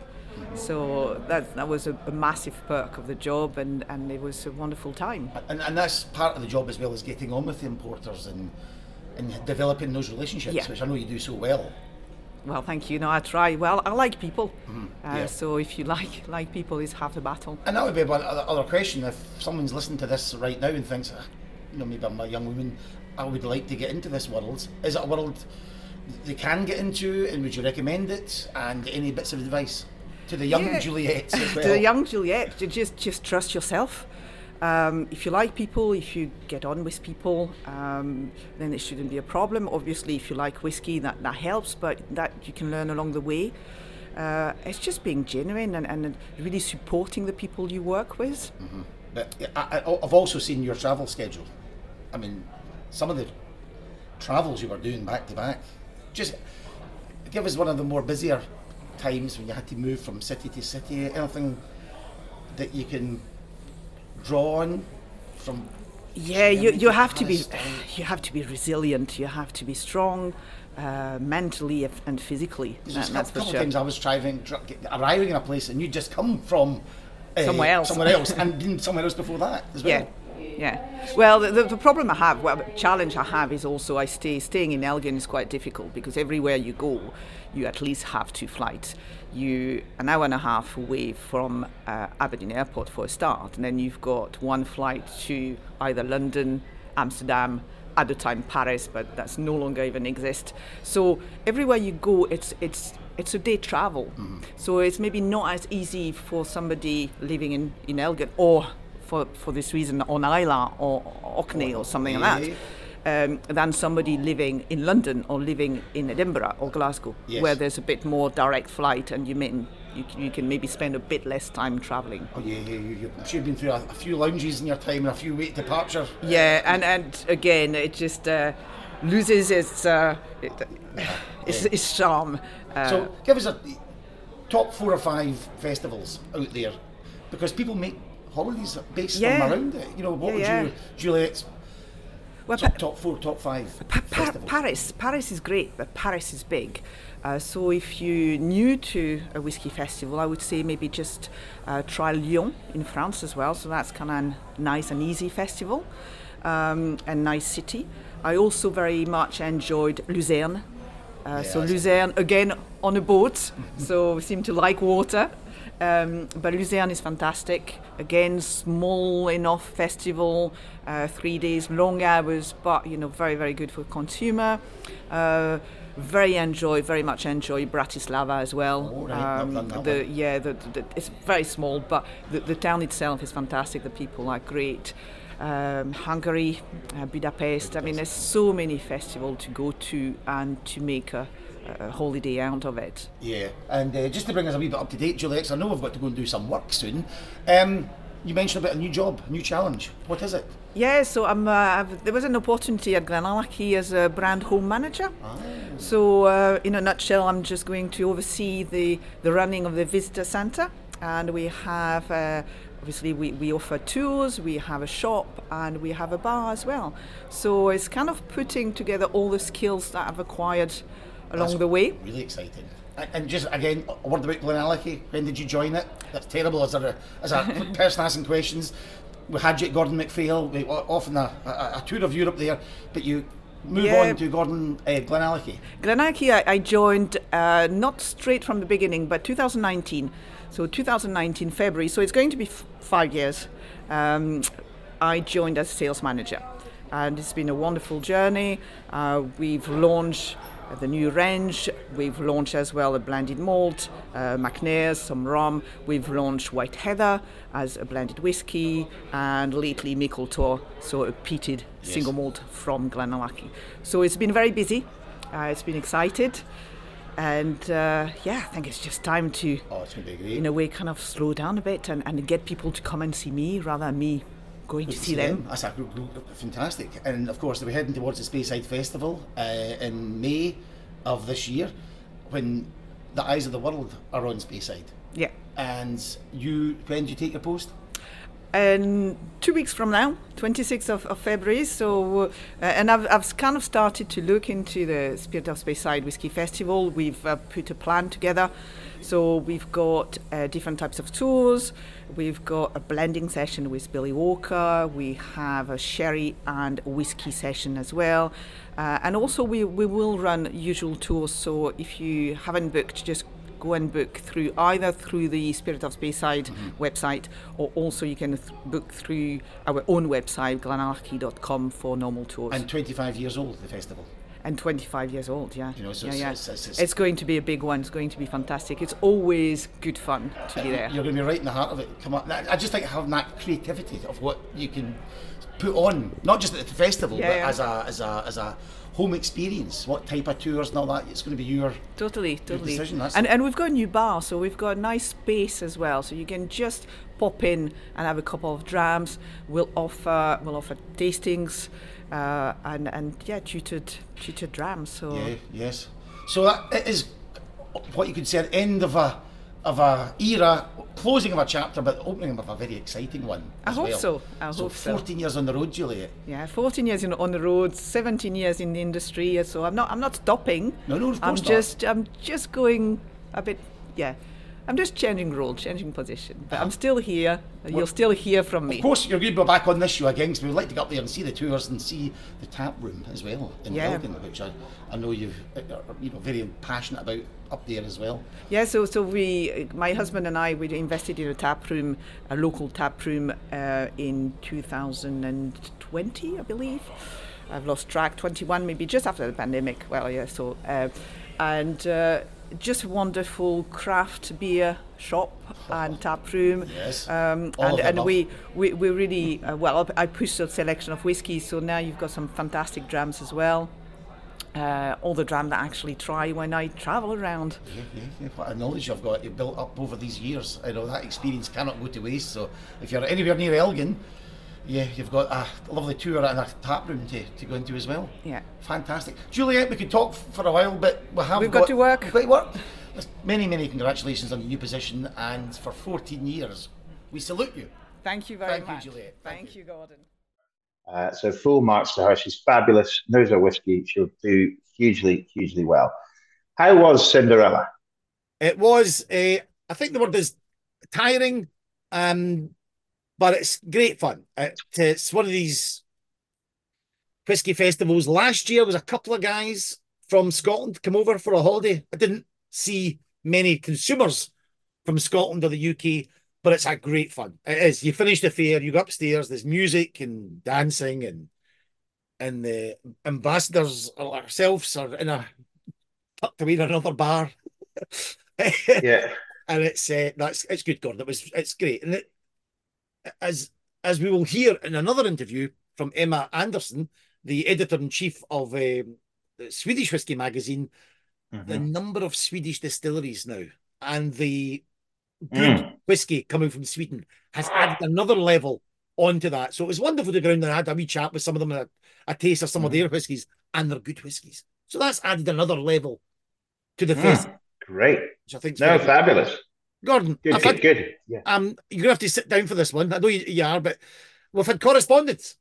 S2: So that that was a, a massive perk of the job, and, and it was a wonderful time.
S1: And, and that's part of the job as well as getting on with the importers and and developing those relationships,
S2: Yeah.
S1: which I know you do so well.
S2: Well, thank you. No, I try. Well, I like people. Uh,
S1: yeah.
S2: So if you like like people, is half the battle.
S1: And that would be one other, other question. If someone's listening to this right now and thinks, "Ah, you know, maybe I'm a young woman, I would like to get into this world. Is it a world they can get into, and would you recommend it? And any bits of advice to the young
S2: Yeah.
S1: Juliet as well?
S2: To the young Juliet, you just just trust yourself. Um, if you like people, if you get on with people, um, then it shouldn't be a problem. Obviously, if you like whiskey, that, that helps, but that you can learn along the way. Uh, it's just being genuine and, and really supporting the people you work with.
S1: Mm-hmm. But I, I, I've also seen your travel schedule. I mean, some of the travels you were doing back to back. Just give us one of the more busier times when you had to move from city to city. Anything that you can draw on from?
S2: Yeah, you, you have to be
S1: Style?
S2: you have to be resilient. You have to be strong, uh, mentally and physically.
S1: There's
S2: That-
S1: a
S2: that's for
S1: couple
S2: sure.
S1: of times I was driving, dr- arriving in a place, and you just come from uh,
S2: Somewhere else.
S1: somewhere else, and been somewhere else before that as well.
S2: Yeah, yeah. Well, the, the, the problem I have, well, the challenge I have is also I stay staying in Elgin is quite difficult because everywhere you go, you at least have two flights. You an hour and a half away from uh, Aberdeen Airport for a start, and then you've got one flight to either London, Amsterdam, at the time Paris, but that's no longer even exist. So everywhere you go, it's it's it's a day travel. Mm-hmm. So it's maybe not as easy for somebody living in, in Elgin or for for this reason on Islay or Orkney or something like that. Um, than somebody living in London or living in Edinburgh or Glasgow,
S1: Yes.
S2: where there's a bit more direct flight and you, mean, you, you can maybe spend a bit less time travelling.
S1: Oh yeah, yeah, you, I'm sure you've been through a, a few lounges in your time and a few late departure.
S2: Yeah, and, and again, it just uh, loses its, uh, it, its, its charm. Uh,
S1: So give us a top four or five festivals out there, because people make holidays based
S2: Yeah.
S1: from around it. You know, what
S2: Yeah,
S1: would
S2: yeah.
S1: you, Juliet's
S2: well,
S1: top,
S2: Pa-
S1: top four, top five
S2: Pa- Pa-
S1: festivals?
S2: Paris, Paris is great, but Paris is big. Uh, so if you're new to a whiskey festival, I would say maybe just uh, try Lyon in France as well. So that's kind of a nice and easy festival, um, and nice city. I also very much enjoyed Luzerne. Uh, so
S1: Yes.
S2: Luzerne, again, on a boat, so we seem to like water. Um, but Luzerne is fantastic. Again, small enough festival, uh, three days, long hours, but you know, very, very good for consumer. Uh, very enjoy, very much enjoy Bratislava as well.
S1: Oh, right, not done that
S2: the
S1: one.
S2: yeah, the, the, it's very small, but the, the town itself is fantastic. The people are great. Um, Hungary, uh, Budapest. I mean, there's so many festivals to go to and to make a, a holiday out of it.
S1: Yeah, and uh, just to bring us a wee bit up to date, Juliet, 'cause I know we've got to go and do some work soon. Um, you mentioned about a new job, a new challenge. What is it?
S2: Yeah, so I'm, uh, I've, there was an opportunity at Glenallachie as a brand home manager.
S1: Ah.
S2: So uh, in a nutshell, I'm just going to oversee the, the running of the visitor centre, and we have uh, obviously we, we offer tours, we have a shop, and we have a bar as well. So it's kind of putting together all the skills that I've acquired along
S1: That's
S2: the way.
S1: Really exciting. And, and just again, a word about Glenallachie. When did you join it? That's terrible as a as a person asking questions. We had you at Gordon MacPhail. We often a, a, a tour of Europe there, but you move
S2: Yeah.
S1: on to Gordon uh, Glenallachie.
S2: Glenallachie, I, I joined uh, not straight from the beginning, but two thousand nineteen. So two thousand nineteen February. So it's going to be f- five years. Um, I joined as sales manager, and it's been a wonderful journey. Uh, we've launched uh, the new range. We've launched as well a blended malt, uh, McNair's, some rum. We've launched White Heather as a blended whiskey, and lately Micheltor, so a peated
S1: Yes.
S2: single malt from Glenallachie. So it's been very busy. Uh, it's been excited. And uh, yeah, I think it's just time to,
S1: Oh, it's going to be great.
S2: in a way, kind of slow down a bit and, and get people to come and see me rather than me going to see them.
S1: That's a, gr- gr- fantastic. And of course, we're heading towards the Speyside Festival uh, in May of this year, when the eyes of the world are on Speyside.
S2: Yeah.
S1: And you, when do you take your post?
S2: And two weeks from now, twenty-sixth of, of February. So, uh, and I've, I've kind of started to look into the Spirit of Speyside Whisky Festival. We've uh, put a plan together. So we've got uh, different types of tours. We've got a blending session with Billy Walker. We have a sherry and whiskey session as well. Uh, and also we, we will run usual tours. So if you haven't booked, just go and book through either through the Spirit of Speyside mm-hmm. website, or also you can th- book through our own website, glenallachie dot com, for normal tours.
S1: And twenty-five years old, the festival.
S2: And twenty-five years old, yeah.
S1: You know, so
S2: yeah,
S1: it's,
S2: yeah.
S1: It's, it's, it's,
S2: it's going to be a big one. It's going to be fantastic. It's always good fun to be there.
S1: You're going to be right in the heart of it. Come on, I just think having that creativity of what you can put on, not just at the festival,
S2: yeah,
S1: but
S2: yeah.
S1: as a as a as a home experience. What type of tours and all that? It's going to be your
S2: totally,
S1: your
S2: totally.
S1: decision. That's
S2: and and we've got a new bar, so we've got a nice space as well. So you can just pop in and have a couple of drams. We'll offer we'll offer tastings. Uh, and and yeah, tutored tutored drams. So
S1: yeah, yes. So that it is what you could say at the end of a of a era, closing of a chapter, but opening of a very exciting one.
S2: I
S1: as
S2: hope
S1: well.
S2: so. I
S1: so
S2: hope so.
S1: fourteen years on the road, Juliet.
S2: Yeah, fourteen years in, on the road, seventeen years in the industry. So I'm not I'm not stopping.
S1: No, no, of course
S2: I'm
S1: not.
S2: just I'm just going a bit. Yeah. I'm just changing role, changing position, but uh-huh. I'm still here. You'll well, still hear from me.
S1: Of course, you're going to be back on this show again, because we'd like to go up there and see the tours and see the tap room as well in
S2: yeah.
S1: Elgin, which I, I know you've you know very passionate about up there as well.
S2: Yeah, so so we, my husband and I, we invested in a tap room, a local tap room, uh, in two thousand twenty, I believe. I've lost track. twenty-one, maybe just after the pandemic. Well, yeah. So, uh, and. Uh, Just wonderful craft beer shop and tap room.
S1: Yes.
S2: Um, and and we, we, we really, uh, well, I pushed a selection of whiskies, so now you've got some fantastic drams as well. Uh, all the dram that I actually try when I travel around.
S1: Yeah, yeah, yeah. What a knowledge you've got, you've built up over these years. I know that experience cannot go to waste. So if you're anywhere near Elgin, yeah, you've got a lovely tour and a tap room to, to go into as well.
S2: Yeah.
S1: Fantastic. Juliet, we could talk for a while, but we have
S2: We've got, got to work.
S1: We've got to work. Many, many congratulations on the new position, and for fourteen years, we salute you.
S2: Thank you very
S1: Thank
S2: much.
S1: You, Juliet.
S2: Thank,
S1: Thank
S2: you,
S1: you,
S2: Gordon.
S3: Uh, so full marks to her. She's fabulous, knows her whiskey. She'll do hugely, hugely well. How was Cinderella?
S1: It was, uh, I think the word is tiring, um, but it's great fun. It, it's one of these whiskey festivals. Last year was a couple of guys from Scotland come over for a holiday. I didn't see many consumers from Scotland or the U K, but it's a great fun. It is. You finish the fair, you go upstairs, there's music and dancing, and and the ambassadors ourselves are in a tucked away in another bar.
S3: Yeah.
S1: And it's uh, that's it's good, Gordon. It was it's great. And it, as as we will hear in another interview from Emma Anderson, the editor-in-chief of um, the Swedish Whiskey Magazine, mm-hmm. the number of Swedish distilleries now and the good mm. whiskey coming from Sweden has added another level onto that. So it was wonderful to go around and had a wee chat with some of them, a, a taste of some mm. of their whiskies, and they're good whiskies. So that's added another level to the mm. festival.
S3: Great.
S1: Which I think
S3: no, fabulous.
S1: Good. Gordon,
S3: good, good,
S1: had,
S3: good. Yeah.
S1: Um, you're going to have to sit down for this one. I know you, you are, but we've had correspondence.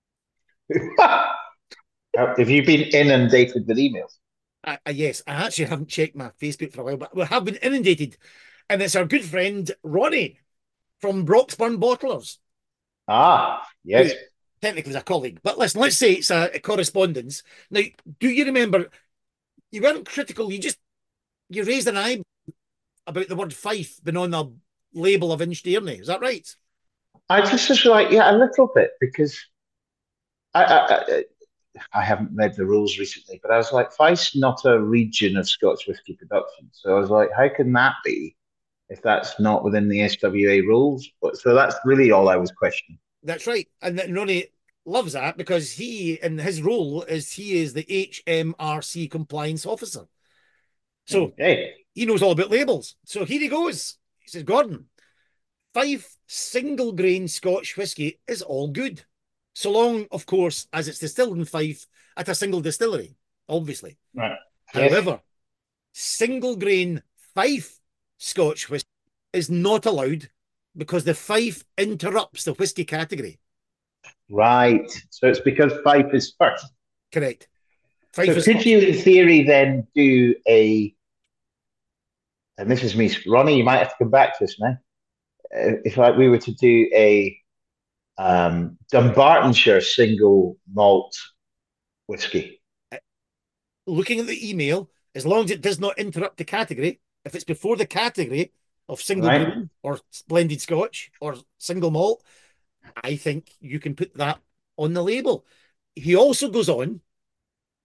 S3: Have you been inundated with emails?
S1: Uh, uh, yes, I actually haven't checked my Facebook for a while, but we have been inundated. And it's our good friend Ronnie from Broxburn Bottlers.
S3: Ah, yes.
S1: Who technically is a colleague. But listen, let's say it's a, a correspondence. Now, do you remember, you weren't critical, you just, you raised an eye about the word Fife being on the label of Inchdearney. Is that right?
S3: I just was like, yeah, a little bit, because I, I, I I haven't read the rules recently, but I was like, Fife's not a region of Scotch whisky production. So I was like, how can that be if that's not within the S W A rules? But so that's really all I was questioning.
S1: That's right. And Ronnie loves that because he, in his role, is he is the H M R C compliance officer. So
S3: okay.
S1: He knows all about labels. So here he goes. He says, Gordon, Fife single grain Scotch whisky is all good. So long, of course, as it's distilled in Fife at a single distillery, obviously.
S3: Right.
S1: However, yes. single grain Fife Scotch whisky is not allowed because the Fife interrupts the whisky category.
S3: Right. So it's because Fife is first.
S1: Correct.
S3: Fife so is could first. You, in theory, then do a, and this is me, Ronnie, you might have to come back to this now. If like we were to do a um, Dumbartonshire single malt whiskey.
S1: Looking at the email, as long as it does not interrupt the category, if it's before the category of single
S3: right.
S1: grain or blended Scotch or single malt, I think you can put that on the label. He also goes on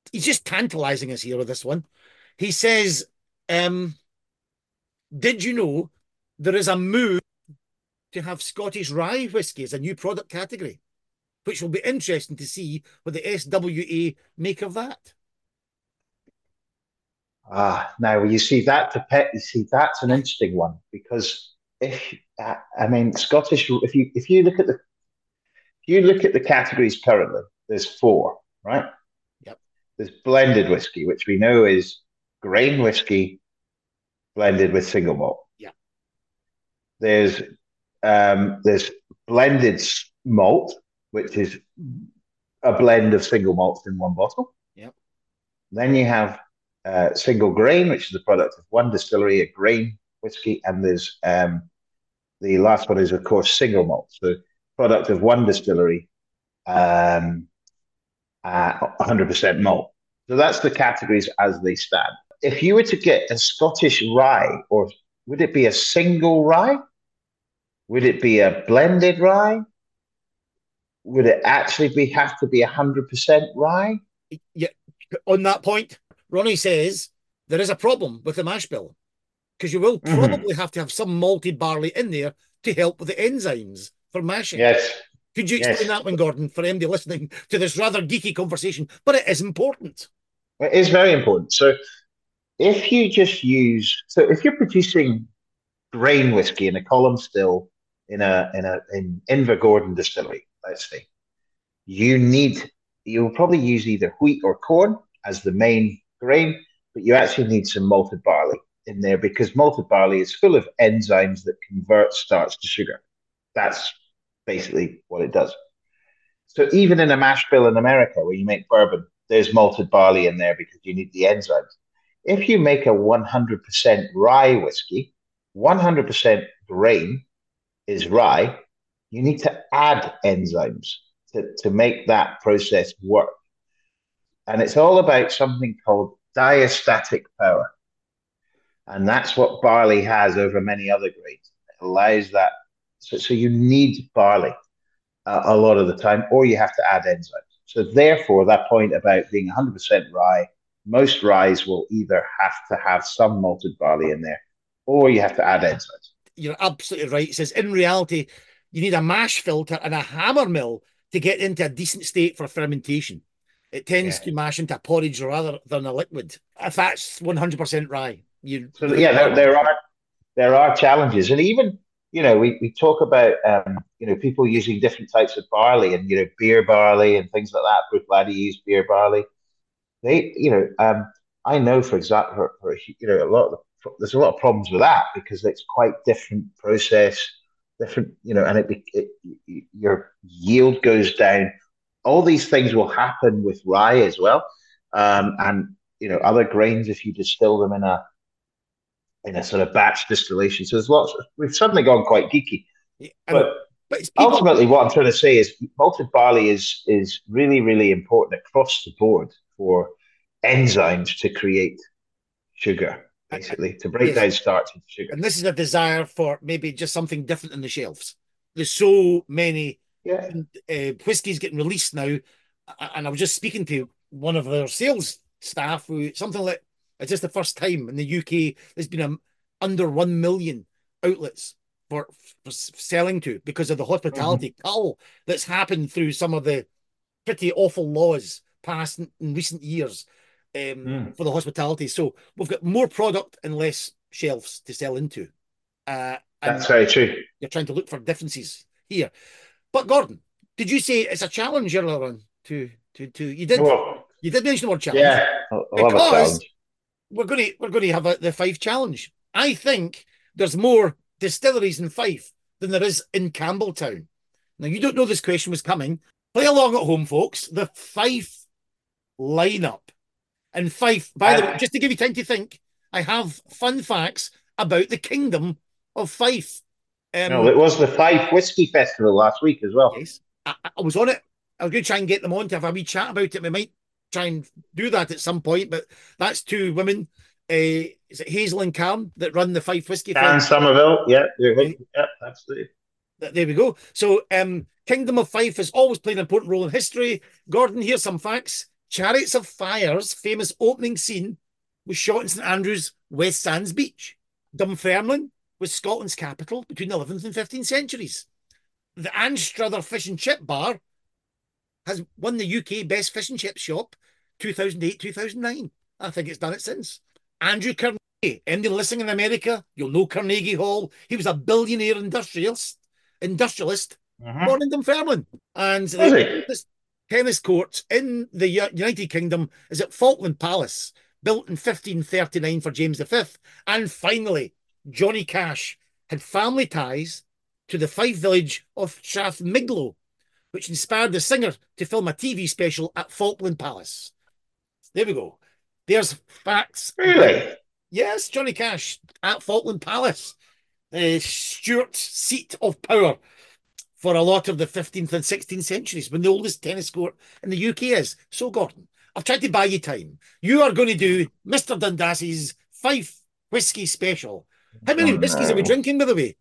S1: he's just tantalizing us here with this one. He says, um, did you know there is a move to have Scottish rye whiskey as a new product category, which will be interesting to see what the S W A make of that.
S3: Ah, now you see that dep- you see that's an interesting one because if uh, I mean Scottish, if you if you look at the if you look at the categories currently, there's four, right?
S1: Yep.
S3: There's blended whiskey, which we know is grain whiskey blended with single malt.
S1: Yeah.
S3: There's um, there's blended malt, which is a blend of single malts in one bottle.
S1: Yep.
S3: Then you have uh, single grain, which is a product of one distillery, a grain whiskey, and there's um, the last one is of course single malt, so product of one distillery, um, uh, one hundred percent malt. So that's the categories as they stand. If you were to get a Scottish rye, or would it be a single rye? Would it be a blended rye? Would it actually be have to be one hundred percent rye?
S1: Yeah, on that point, Ronnie says there is a problem with the mash bill because you will probably mm-hmm. have to have some malted barley in there to help with the enzymes for mashing.
S3: Yes.
S1: Could you explain yes. that one, Gordon, for anybody listening to this rather geeky conversation? But it is important.
S3: It is very important. So if you just use, so if you're producing grain whiskey in a column still in a in a in Invergordon distillery, let's say, you need you'll probably use either wheat or corn as the main grain, but you actually need some malted barley in there because malted barley is full of enzymes that convert starch to sugar. That's basically what it does. So even in a mash bill in America where you make bourbon, there's malted barley in there because you need the enzymes. If you make a one hundred percent rye whiskey, one hundred percent grain is rye, you need to add enzymes to, to make that process work. And it's all about something called diastatic power. And that's what barley has over many other grains. It allows that. So, so you need barley uh, a lot of the time, or you have to add enzymes. So therefore, that point about being one hundred percent rye, most ryes will either have to have some malted barley in there, or you have to add enzymes.
S1: You're absolutely right. It says, in reality, you need a mash filter and a hammer mill to get into a decent state for fermentation. It tends yeah. to mash into a porridge rather than a liquid. If that's one hundred percent rye. You
S3: so yeah, there, there are there are challenges. And even, you know, we, we talk about, um, you know, people using different types of barley and, you know, beer barley and things like that. Bruichladdich use beer barley. They, you know, um, I know, for example, for, for, you know, a lot of the, there's a lot of problems with that because it's quite different process, different, you know, and it, it, it your yield goes down. All these things will happen with rye as well, um, and you know, other grains if you distill them in a in a sort of batch distillation. So there's lots. Of, we've suddenly gone quite geeky, yeah, but, but people... ultimately, what I'm trying to say is malted barley is is really really important across the board for enzymes to create sugar, basically to break yes. down starch into sugar.
S1: And this is a desire for maybe just something different on the shelves. There's so many yeah. uh, whiskies getting released now, and I was just speaking to one of their sales staff who something like it's just the first time in the U K there's been a, under one million outlets for, for selling to because of the hospitality mm-hmm. cull that's happened through some of the pretty awful laws passed in, in recent years um, mm. for the hospitality. So we've got more product and less shelves to sell into. Uh,
S3: That's very true.
S1: You're trying to look for differences here. But Gordon, did you say it's a challenge earlier on to to to you did well, you did mention the word challenge?
S3: Yeah, I love a challenge.
S1: We're going to we're going to have a, the Fife Challenge. I think there's more distilleries in Fife than there is in Campbelltown. Now you don't know this question was coming. Play along at home, folks. The Fife lineup. And Fife, by the way, just to give you time to think, I have fun facts about the Kingdom of Fife.
S3: Um, no, it was the Fife Whiskey Festival last week as well.
S1: Yes, I, I was on it. I was going to try and get them on to have a wee chat about it. We might try and do that at some point, but that's two women. Uh, is it Hazel and Karen that run the Fife Whiskey Festival?
S3: And Somerville, yeah, yeah, absolutely.
S1: There we go. So, um, Kingdom of Fife has always played an important role in history. Gordon, here's some facts. Chariots of Fire's famous opening scene was shot in St Andrews, West Sands Beach. Dunfermline was Scotland's capital between the eleventh and fifteenth centuries. The Anstruther Fish and Chip Bar has won the U K Best Fish and Chip Shop two thousand eight two thousand nine. I think it's done it since. Andrew Carnegie, anyone listening in America, you'll know Carnegie Hall. He was a billionaire industrialist, industrialist
S3: Mhm.
S1: born in Dunfermline. And
S3: Was
S1: the
S3: he?
S1: tennis court in the U- United Kingdom is at Falkland Palace, built in fifteen thirty-nine for James the Fifth. And finally, Johnny Cash had family ties to the Fife village of Strathmiglo, which inspired the singer to film a T V special at Falkland Palace. There we go. There's facts.
S3: Really?
S1: Yes, Johnny Cash at Falkland Palace, the Stuart's seat of power for a lot of the fifteenth and sixteenth centuries, when the oldest tennis court in the U K is. So, Gordon, I've tried to buy you time. You are going to do Mister Dundassy's Fife Whiskey Special. How many
S3: Oh,
S1: whiskies are we
S3: no.
S1: drinking, by the way?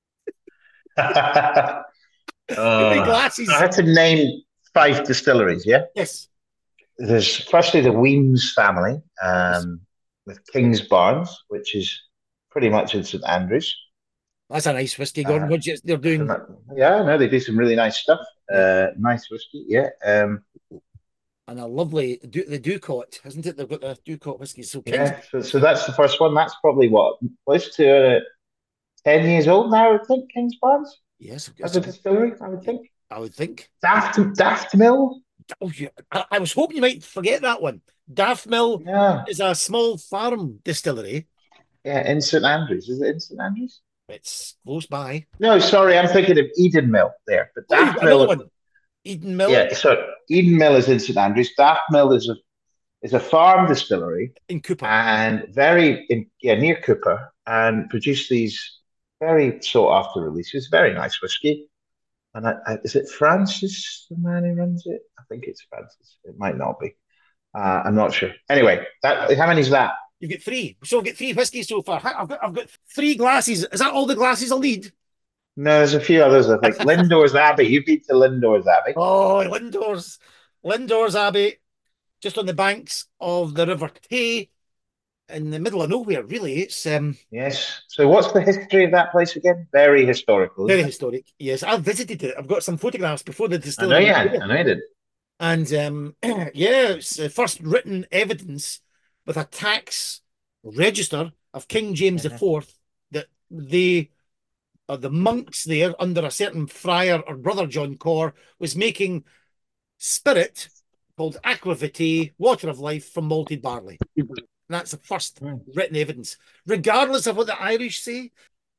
S1: How many
S3: Uh,
S1: glasses?
S3: I had to name five distilleries, yeah?
S1: Yes.
S3: There's firstly the Weems family, um, with King's Barnes, which is pretty much in St Andrews.
S1: That's a nice whiskey, Gordon.
S3: Uh,
S1: What you- they're doing.
S3: yeah, no, they do some really nice stuff. Uh, nice whiskey, yeah. Um,
S1: And a lovely, the Ducot, isn't it? They've got the Ducot whiskey. So, King's,
S3: yeah, so, so that's the first one. That's probably what, close to uh, ten years old now, I think, King's Barnes
S1: yes,
S3: as a distillery, I would think.
S1: I would think.
S3: Daft, Daft Mill,
S1: Oh, yeah. I, I was hoping you might forget that one. Daft Mill
S3: yeah,
S1: is a small farm distillery.
S3: yeah, in St Andrews. Is it in St Andrews?
S1: It's close by.
S3: No, sorry, I'm thinking of Eden Mill there. But
S1: Oh, you've
S3: Daft
S1: got another
S3: Mill,
S1: one. Eden Mill
S3: yeah, so Eden Mill is in St Andrews. Daft Mill is a is a farm distillery
S1: in Cooper.
S3: and very in, yeah near Cooper, and produce these very sought after releases. Very nice whiskey. And I, I, is it Francis, the man who runs it? I think it's Francis. It might not be. Uh, I'm not sure. Anyway, that how many is that?
S1: You've got three. So I've got three whiskies so far. I've got, I've got three glasses. Is that all the glasses I'll need?
S3: No, there's a few others. I think Lindor's Abbey. You've been to Lindor's Abbey.
S1: Oh, Lindor's. Lindor's Abbey, just on the banks of the River Tay, in the middle of nowhere, really. It's um,
S3: Yes. So, what's the history of that place again? Very historical.
S1: very
S3: Isn't it?
S1: historic. Yes, I've visited it. I've got some photographs before the
S3: I know
S1: distillery.
S3: you had. I know you did.
S1: And um, yeah, it's the first written evidence with a tax register of King James the Fourth that they, or the monks there, under a certain friar or brother John Corr, was making spirit called aqua vitae, water of life, from malted barley. And that's the first
S3: Hmm.
S1: written evidence. Regardless of what the Irish say,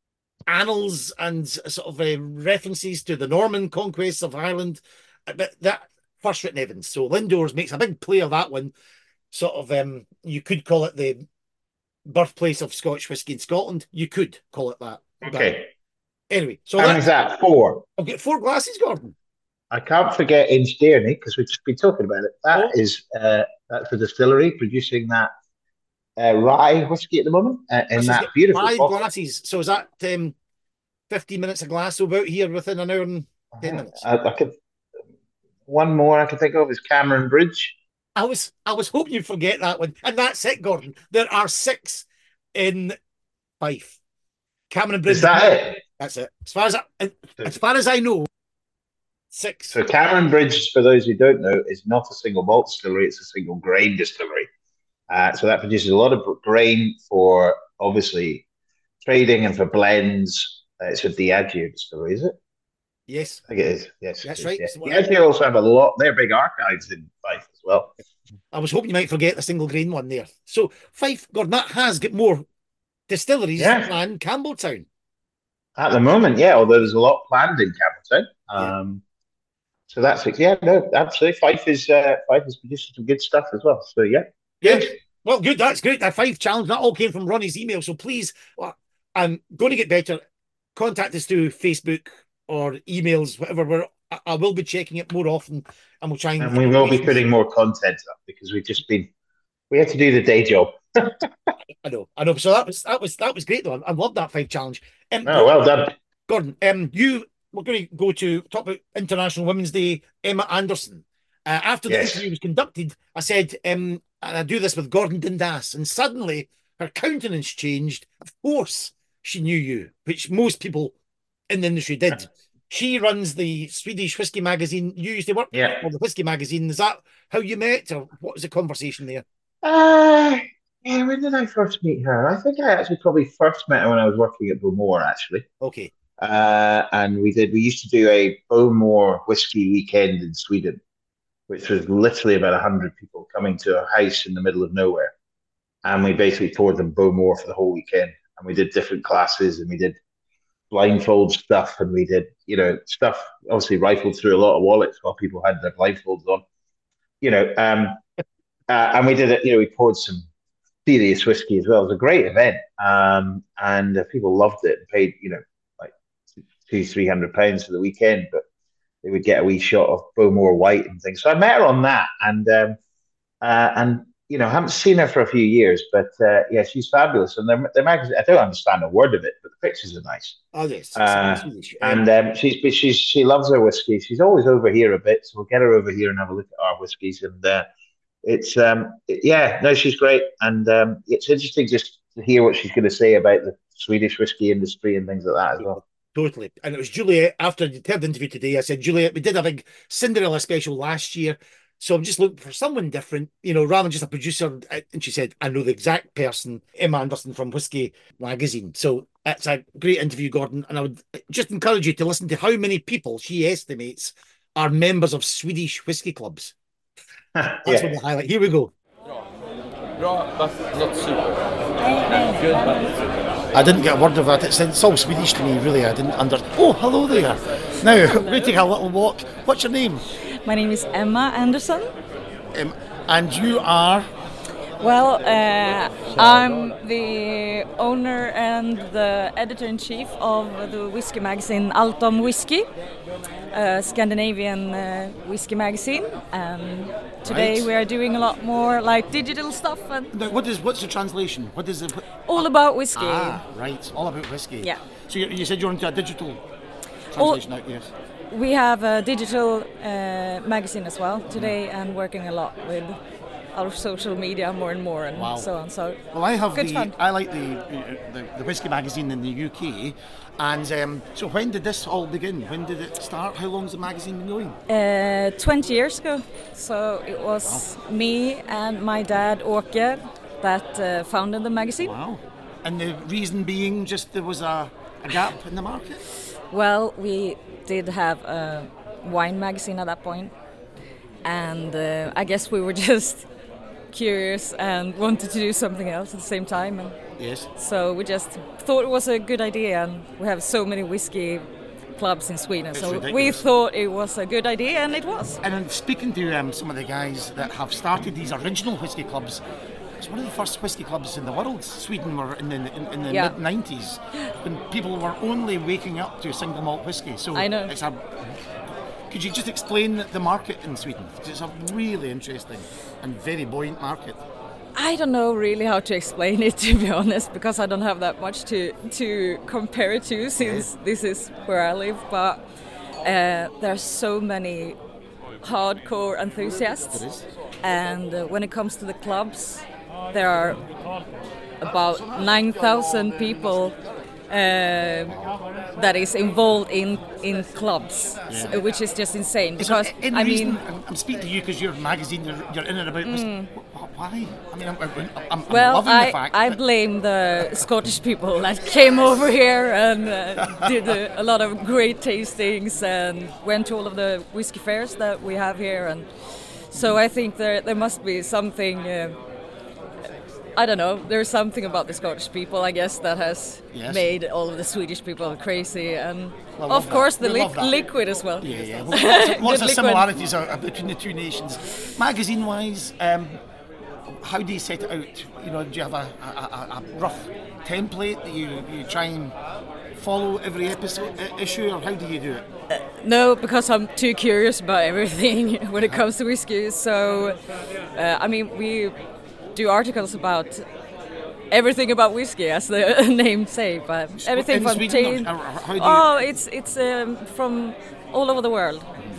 S1: annals and sort of uh, references to the Norman conquests of Ireland, but that first written evidence. So Lindor's makes a big play of that one. Sort of, um, you could call it the birthplace of Scotch whisky in Scotland. You could call it that. But
S3: Okay.
S1: anyway, so
S3: How many's
S1: that's,
S3: that? Four.
S1: I've got four glasses, Gordon.
S3: I can't forget Inchdearney because we've just been talking about it. That
S1: Oh.
S3: is uh, that's the distillery producing that uh, rye whiskey at the moment, uh, in
S1: This has
S3: that
S1: got
S3: beautiful
S1: five
S3: bottle.
S1: glasses. So is that um, fifteen minutes a glass? So about here within an hour and ten
S3: Uh,
S1: minutes.
S3: I, I could one more I can think of is Cameron Bridge.
S1: I was I was hoping you'd forget that one. And that's it, Gordon. There are six in Fife. Cameron Bridge.
S3: Is that it?
S1: That's it. As far as I, as far as I know, six.
S3: So Cameron Bridge, for those who don't know, is not a single malt distillery; it's a single grain distillery. Uh, so that produces a lot of grain for obviously trading and for blends. Uh, it's a Diageo distillery, is it?
S1: Yes,
S3: I think it is. Yes,
S1: that's
S3: it is,
S1: right.
S3: yeah.
S1: So what-
S3: Diageo also have a lot. They're big archives in Fife as well.
S1: I was hoping you might forget the single grain one there. So Fife, Gordon, that has got more distilleries
S3: Yeah.
S1: than Campbelltown.
S3: At the moment, yeah, although there's a lot planned in Campbelltown.
S1: Yeah.
S3: Um, so that's it. Yeah, no, absolutely. Fife is uh, Fife is producing some good stuff as well. So yeah,
S1: Yeah.
S3: good.
S1: Well, good. That's great. That Fife challenge, that all came from Ronnie's email. So please, well, I'm going to get better. Contact us through Facebook or emails, whatever. We're, I, I will be checking it more often, and we'll try and.
S3: And we will be putting more content up because we've just been we had to do the day job.
S1: I know, I know. So that was that was that was great though. I, I love that Fife challenge. Um,
S3: Oh, well done.
S1: Gordon, um, you we're going to go to talk about International Women's Day. Emma Anderson, Uh, after the
S3: Yes.
S1: interview was conducted, I said, um, and I do this with Gordon Dundas, and suddenly her countenance changed. Of course, she knew you, which most people in the industry did. She runs the Swedish whiskey magazine. You used to work
S3: Yeah.
S1: for the whiskey magazine. Is that how you met, or what was the conversation there?
S3: Uh, yeah, when did I first meet her? I think I actually probably first met her when I was working at Bowmore, actually.
S1: Okay.
S3: Uh, and we did, we used to do a Bowmore whiskey weekend in Sweden, which was literally about one hundred people coming to a house in the middle of nowhere. And we basically toured them Bowmore for the whole weekend. And we did different classes and we did blindfold stuff and we did, you know, stuff obviously rifled through a lot of wallets while people had their blindfolds on, you know. Um, uh, and we did it, you know, we poured some serious whiskey as well. It was a great event. Um, and uh, people loved it and paid, you know, like two, three hundred pounds for the weekend, but they would get a wee shot of Bowmore White and things. So I met her on that, and um, uh, and you know, I haven't seen her for a few years, but uh, yeah, she's fabulous. And the, the magazine, I don't understand a word of it, but the pictures are nice.
S1: Oh yes,
S3: uh, and um, she's she's she loves her whiskey. She's always over here a bit, so we'll get her over here and have a look at our whiskies. And uh, it's um, it, yeah, no, she's great, and um, it's interesting just to hear what she's going to say about the Swedish whiskey industry and things like that as well.
S1: Totally. And it was Juliet, after the third interview today, I said, Juliet, we did a big Cinderella special last year, so I'm just looking for someone different, you know, rather than just a producer. And she said, I know the exact person, Emma Anderson from Whiskey Magazine. So it's a great interview, Gordon. And I would just encourage you to listen to how many people she estimates are members of Swedish whiskey clubs. That's
S3: Yeah.
S1: what we highlight. Here we go.
S4: Bra, but not super. Good, but not super.
S1: I didn't get a word of that. It's, it's all Swedish to me, really. I didn't under. Oh, hello there. Now, we take a little walk. What's your name?
S5: My name is Emma Anderson.
S1: Um, and you are?
S5: Well, uh, I'm the owner and the editor-in-chief of the whiskey magazine Allt om Whiskey, a Scandinavian uh, whiskey magazine. And today
S1: Right.
S5: we are doing a lot more like digital stuff and
S1: Now, what is what's the translation? What is it? What,
S5: all about whiskey.
S1: ah, right. All about whiskey.
S5: Yeah.
S1: So you, you said you're into a digital translation out, yes.
S5: We have a digital uh, magazine as well today and working a lot with our social media more and more and
S1: Wow.
S5: so on. So
S1: Well, I have
S5: good
S1: the.
S5: fun.
S1: I like the, the the whiskey magazine in the U K, and um, so when did this all begin? When did it start? How long has the magazine been going?
S5: Uh, twenty years ago. So it was me and my dad, Åke, that uh, founded the magazine.
S1: Wow. And the reason being just there was a, a gap in the market?
S5: Well, we did have a wine magazine at that point, and uh, I guess we were just curious and wanted to do something else at the same time. And
S1: Yes.
S5: so we just thought it was a good idea, and we have so many whiskey clubs in Sweden.
S1: It's
S5: so we
S1: ridiculous.
S5: thought it was a good idea, and it was.
S1: And in speaking to um, some of the guys that have started these original whiskey clubs, it's one of the first whiskey clubs in the world. Sweden were in the, in, in the
S5: Yeah.
S1: mid nineties when people were only waking up to single malt whiskey. So
S5: I know.
S1: It's a, could you just explain the market in Sweden? 'Cause it's a really interesting and very buoyant market.
S5: I don't know really how to explain it, to be honest, because I don't have that much to to compare it to, since this is where I live. But uh, there are so many hardcore enthusiasts,
S1: There is.
S5: and uh, when it comes to the clubs, there are about nine thousand people uh, that is involved in in clubs,
S1: Yeah.
S5: s- which is just insane.
S1: Is there
S5: Because
S1: any
S5: I
S1: reason,
S5: mean.
S1: I'm- I'm speaking to you because you're a magazine, you're, you're in and about whiskey. Wh- Why? I mean, I'm, I'm, I'm
S5: Well,
S1: loving
S5: I,
S1: the fact
S5: I
S1: that-
S5: blame the Scottish people that came over here and uh, did a, a lot of great tastings and went to all of the whiskey fairs that we have here. And so I think there there must be something. Uh, I don't know. There's something about the Scottish people, I guess, that has
S1: Yes.
S5: made all of the Swedish people crazy, and
S1: Well,
S5: of
S1: love
S5: course
S1: that.
S5: the
S1: We
S5: li-
S1: love that.
S5: liquid as well.
S1: Yeah, yeah. Well, lots of, lots
S5: Good
S1: of
S5: liquid.
S1: similarities are, are between the two nations. Magazine-wise, um, how do you set it out? You know, do you have a, a, a, a rough template that you, you try and follow every episode uh, issue, or how do you do it?
S5: No, because I'm too curious about everything when it comes to whiskey. So, uh, I mean, we do articles about everything about whiskey, as the name say, but everything
S1: In
S5: from
S1: Sweden,
S5: tea.
S1: or- or how do you-
S5: Oh, it's it's um, from all over the world.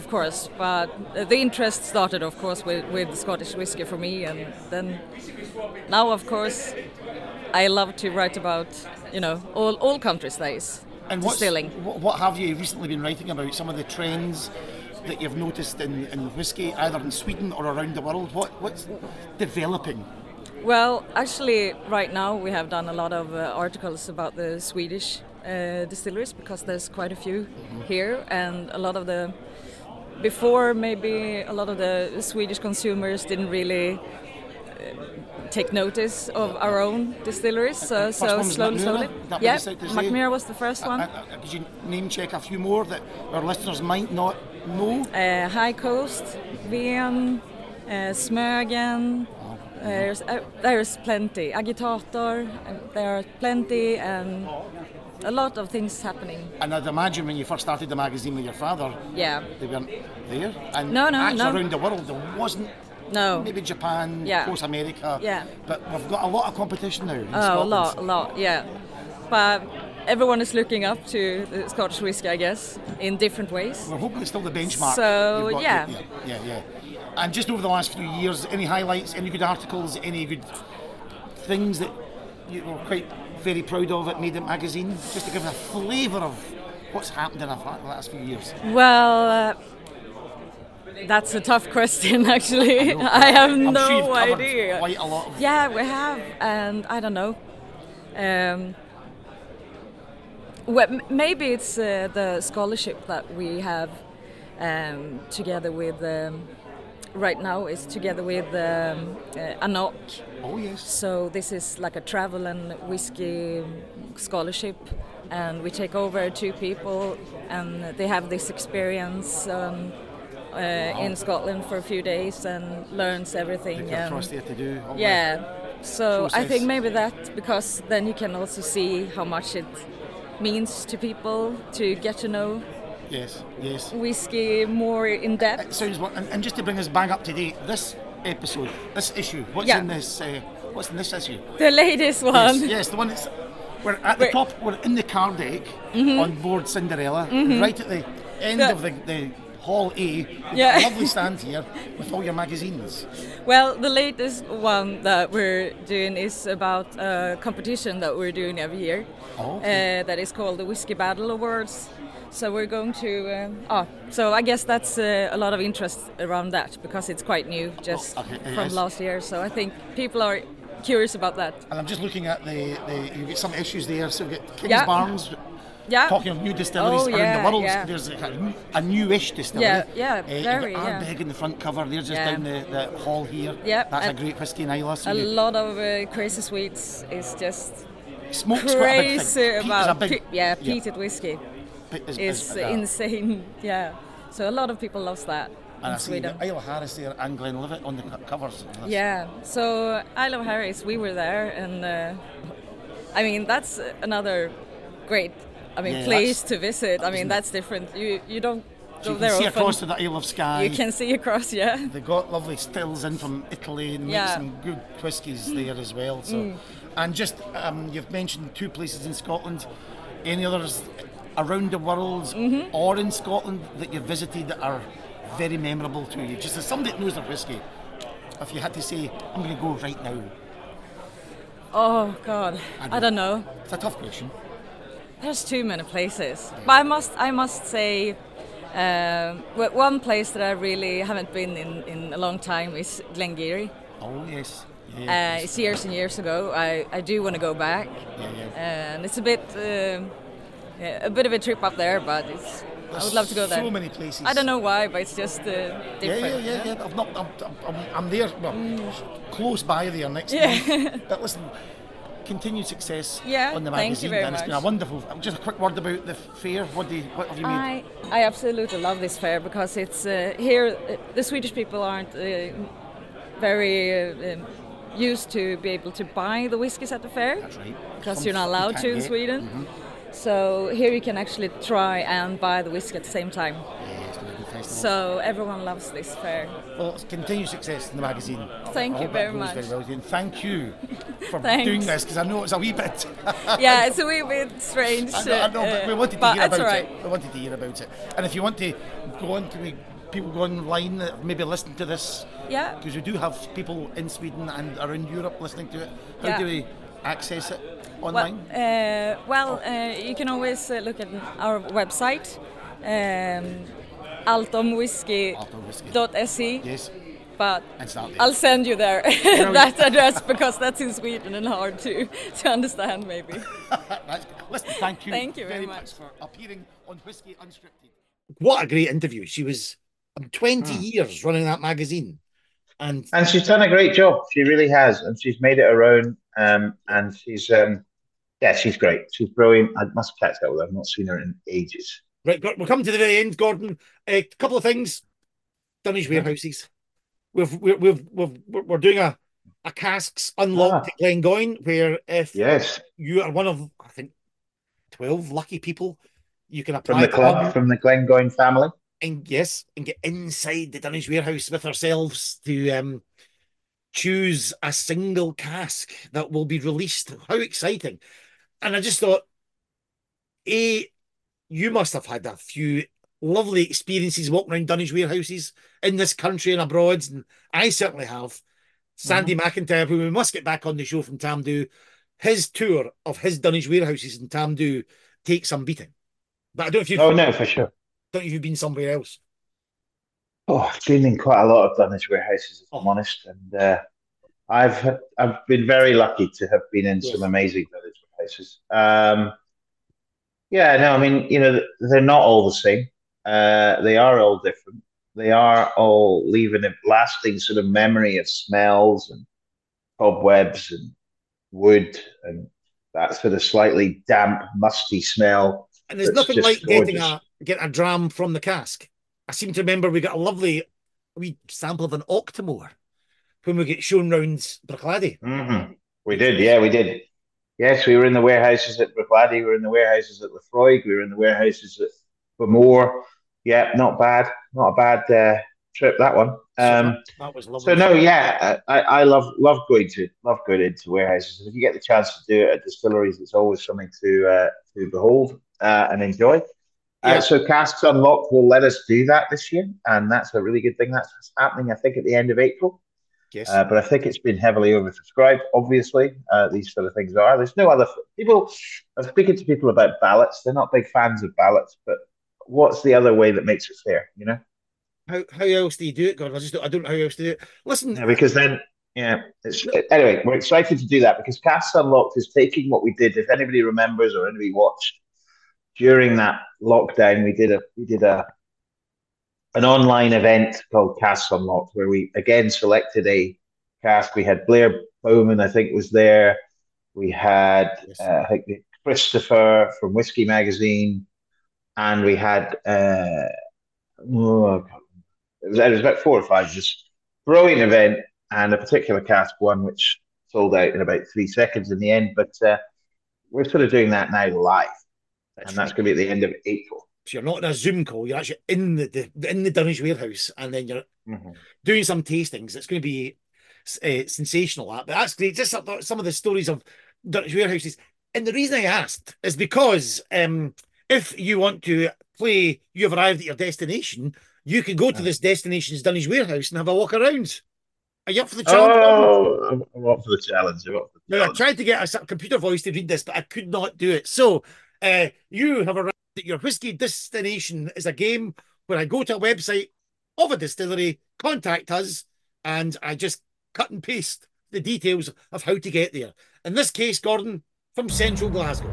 S5: of course, but uh, the interest started, of course, with, with Scottish whiskey for me, and then now, of course, I love to write about, you know, all, all countries that is
S1: And what's-
S5: distilling.
S1: what, what have you recently been writing about? Some of the trends that you've noticed in, in whiskey, either in Sweden or around the world? What what's developing?
S5: Well, actually, right now we have done a lot of uh, articles about the Swedish uh, distilleries because there's quite a few here, and a lot of the before maybe a lot of the Swedish consumers didn't really uh, take notice of our own distilleries. So,
S1: First
S5: so
S1: one was
S5: slowly,
S1: Macmira?
S5: slowly,
S1: Is that what
S5: yeah,
S1: you said to say?
S5: Macmira was the first one.
S1: Uh, uh, could you name check a few more that our listeners might not know?
S5: Uh, High Coast, Ven, uh, Smögen. There's uh, there's plenty. Agitator, and there are plenty, and a lot of things happening.
S1: And I'd imagine when you first started the magazine with your father,
S5: Yeah.
S1: they weren't there. And
S5: No, no,
S1: actually
S5: no.
S1: around the world there wasn't.
S5: No.
S1: Maybe Japan,
S5: Yeah.
S1: of course America.
S5: Yeah.
S1: But we've got a lot of competition now in
S5: Oh, a
S1: Scotland.
S5: lot, a lot, yeah. But everyone is looking up to the Scottish whiskey, I guess, in different ways.
S1: We're hoping it's still the benchmark.
S5: So,
S1: You've got-
S5: yeah.
S1: yeah. Yeah, yeah. And just over the last few years, any highlights, any good articles, any good things that you were quite very proud of at Made It Magazine? Just to give a flavour of what's happened in the last few years.
S5: Well, uh, that's a tough question, actually. I, have
S1: I'm
S5: no
S1: sure you've covered
S5: idea.
S1: quite a lot of...
S5: Yeah, we have, and I don't know. Um, well, m- maybe it's uh, the scholarship that we have um, together with. Um, right now is together with um, uh, Anok.
S1: Oh, yes.
S5: So this is like a travel and whiskey scholarship, and we take over two people, and they have this experience um, uh, in Scotland for a few days and learns everything.
S1: Take your
S5: and-
S1: trust there to do all the
S5: yeah. So I
S1: process.
S5: think maybe that, because then you can also see how much it means to people to get to know
S1: Yes, yes.
S5: whiskey more in
S1: It
S5: depth.
S1: sounds what, and, and just to bring us back up to date, this episode, this issue, what's
S5: Yeah.
S1: in this? Uh, what's in this issue?
S5: The latest one.
S1: Yes, yes, the one that's we're at the
S5: We're-
S1: top. We're in the car deck on board Cinderella, right at the end
S5: Yeah.
S1: of the, the hall A. You've
S5: Yeah.
S1: got a lovely stand here with all your magazines.
S5: Well, the latest one that we're doing is about a competition that we're doing every year.
S1: Oh, okay.
S5: uh, that is called the Whiskey Battle Awards. So we're going to. Um, oh, so I guess that's uh, a lot of interest around that because it's quite new, just
S1: Oh, okay, it
S5: from
S1: is.
S5: last year. So I think people are curious about that.
S1: And I'm just looking at the, the you've got some issues there. So we've got Kings
S5: Yeah.
S1: Barnes.
S5: Yeah.
S1: Talking of new distilleries
S5: Oh,
S1: around
S5: yeah,
S1: the world,
S5: yeah.
S1: there's a, new- a newish distillery.
S5: Yeah, yeah,
S1: Uh, you've
S5: very,
S1: got
S5: yeah.
S1: Ardbeg in the front cover. They're just
S5: Yeah.
S1: down the, the hall here.
S5: Yeah,
S1: That's a
S5: and
S1: great whiskey in Islay. So
S5: A
S1: you,
S5: lot of uh, Crazy Sweets is just
S1: smoke's quite a big
S5: crazy
S1: thing. Peat is a
S5: about
S1: big,
S5: pe- yeah, peated whiskey
S1: Peat is,
S5: is
S1: is, uh,
S5: insane. Yeah, so a lot of people loves that
S1: And
S5: in
S1: I see
S5: Sweden.
S1: the Isle of Harris there and Glenlivet on the co- covers. of this.
S5: Yeah, so Isle of Harris, we were there, and uh, I mean that's another great, I mean,
S1: Yeah,
S5: place
S1: that's-
S5: to visit. I
S1: isn't
S5: mean,
S1: it?
S5: that's different. You you don't
S1: So
S5: go
S1: you
S5: there
S1: can see
S5: often.
S1: across to the Isle of Skye.
S5: You can see across, yeah.
S1: They got lovely stills in from Italy and make
S5: Yeah.
S1: some good whiskies there as well. So, and just um, you've mentioned two places in Scotland. Any others around the world or in Scotland that you've visited that are very memorable to you? Just as somebody that knows their whiskey, if you had to say, I'm going to go right now.
S5: Oh God,
S1: I
S5: I
S1: know.
S5: don't know.
S1: It's a tough question.
S5: There's too many places, but I must I must say, um, well, one place that I really haven't been in in a long time is Glengarry.
S1: Oh yes.
S5: Uh,
S1: Yeah,
S5: it's years and years ago. I, I do want to go back,
S1: yeah, yeah.
S5: and it's a bit um, yeah, a bit of a trip up there, but it's I would love to go there.
S1: So many places.
S5: I don't know why, but it's just uh,
S1: Yeah,
S5: different.
S1: yeah, yeah, yeah. I've not, I'm, I'm, I'm there, well, close by there next
S5: Yeah.
S1: month. But listen, continued success
S5: Yeah,
S1: on the
S5: thank you
S1: magazine,
S5: very
S1: and it's been a
S5: much.
S1: wonderful. Just a quick word about the fair. What do you, what have you made?
S5: I I absolutely love this fair because it's uh, here. Uh, the Swedish people aren't uh, very uh, um, used to be able to buy the whiskies at the fair.
S1: That's right.
S5: Because
S1: Some
S5: you're not
S1: you
S5: allowed
S1: can't
S5: to in
S1: get.
S5: Sweden.
S1: Mhm.
S5: So here you can actually try and buy the whiskey at the same time.
S1: Yeah, it's been a good festival.
S5: So everyone loves this fair.
S1: Well, continued success in the magazine.
S5: Thank
S1: I
S5: you
S1: hope
S5: very
S1: it goes
S5: much.
S1: Very well, and thank you for
S5: Thanks.
S1: doing this because I know it's a wee bit.
S5: Yeah, it's a wee bit strange.
S1: I know, I know, but we
S5: uh,
S1: wanted to
S5: but
S1: hear
S5: that's
S1: about
S5: all right.
S1: it. We wanted to hear about it. And if you want to go on, can we people go online that maybe listen to this?
S5: Yeah.
S1: Because we do have people in Sweden and around Europe listening to it. How
S5: Yeah.
S1: do we access it
S5: Well,
S1: online?
S5: uh, well uh, you can always uh, look at our website, um, altomwhiskey dot se.
S1: Yes.
S5: But
S1: And start there.
S5: I'll send you there that address because that's in Sweden and hard to, to understand maybe.
S1: That's, listen, thank you,
S5: Thank you very
S1: very
S5: much.
S1: much for appearing on Whiskey Unscripted. What a great interview. She was um, twenty years running that magazine. And
S3: And she's done a great job. She really has, and she's made it her own. Um, and she's um, yeah, she's great. She's brilliant. I must catch up with her. I've not seen her in ages.
S1: right, we're coming to the very end, Gordon. A couple of things. Dunnage Warehouses. We've we've we've, we've we're doing a a casks unlocked
S3: Ah.
S1: at Glengoyne, where if
S3: Yes,
S1: you are one of I think twelve lucky people, you can apply
S3: from the
S1: to
S3: club,
S1: come
S3: from the Glengoyne family.
S1: and yes, and get inside the Dunnage warehouse with ourselves to um choose a single cask that will be released. How exciting! And I just thought, A, you must have had a few lovely experiences walking around Dunnage warehouses in this country and abroad, and I certainly have. Sandy McIntyre, who we must get back on the show from Tamdhu, his tour of his Dunnage warehouses in Tamdhu takes some beating. But I don't know if you've,
S3: Oh no, for sure.
S1: don't know if you've been somewhere else.
S3: Oh, I've been in quite a lot of Dunnage warehouses, if I'm
S1: Oh.
S3: honest, and uh, I've I've been very lucky to have been in
S1: Yes.
S3: some amazing Dunnage warehouses. Um, yeah, no, I mean, you know, they're not all the same. Uh, they are all different. They are all leaving a lasting sort of memory of smells and cobwebs and wood and that sort of slightly damp, musty smell.
S1: And there's
S3: It's
S1: nothing
S3: just
S1: like getting
S3: gorgeous.
S1: a getting a dram from the cask. I seem to remember we got a lovely wee sample of an Octomore when we get shown round Bruichladdich.
S3: hmm We did, yeah, we did. Yes, we were in the warehouses at Bruichladdich, we were in the warehouses at Lefroy, we were in the warehouses at Bamore. Yeah, not bad, not a bad uh, trip that one.
S1: So
S3: Um,
S1: that, that was lovely.
S3: so no, yeah, I, I love love going to love going into warehouses. And if you get the chance to do it at distilleries, it's always something to uh, to behold uh, and enjoy.
S1: Yeah.
S3: Uh, so Casks Unlocked will let us do that this year, and that's a really good thing. That's happening, I think, at the end of April.
S1: Yes.
S3: Uh, but I think it's been heavily oversubscribed. Obviously, uh, these sort of things are. There's no other people. I'm speaking to people about ballots. They're not big fans of ballots, but what's the other way that makes it fair? You know,
S1: how how else do you do it, Gordon? I just don't, I don't know how else to do it. Listen,
S3: yeah, because then, yeah. It's, anyway, we're excited to do that because Casks Unlocked is taking what we did. If anybody remembers or anybody watched during that lockdown, we did a we did a an online event called Casks Unlocked, where we again selected a cask. We had Blair Bowman, I think, was there. We had,
S1: Yes.
S3: uh, I think, Christopher from Whiskey Magazine, and we had, uh, oh, I can't remember. it was, it was about four or five. Just brilliant event, and a particular cask won, which sold out in about three seconds in the end. But uh, we're sort of doing that now live,
S1: That's
S3: and that's
S1: right.
S3: going to be at the end of April.
S1: So you're not in a Zoom call, you're actually in the, the in the Dunnage warehouse, and then you're
S3: Mhm.
S1: doing some tastings. It's going to be uh, sensational, that. But that's great. Just some some of the stories of Dunnage warehouses. And the reason I asked is because um, if you want to play You've Arrived at Your Destination, you could go to
S3: Yeah.
S1: this destination's Dunnage warehouse and have a walk around. Are you up for the challenge? Gordon?
S3: Oh, I'm, I'm up for the challenge. I'm up for the
S1: Now, I
S3: challenge.
S1: tried to get a s- computer voice to read this, but I could not do it. So, uh, you have arrived at your whiskey destination is a game where I go to a website of a distillery, contact us, and I just cut and paste the details of how to get there. In this case, Gordon, from central Glasgow.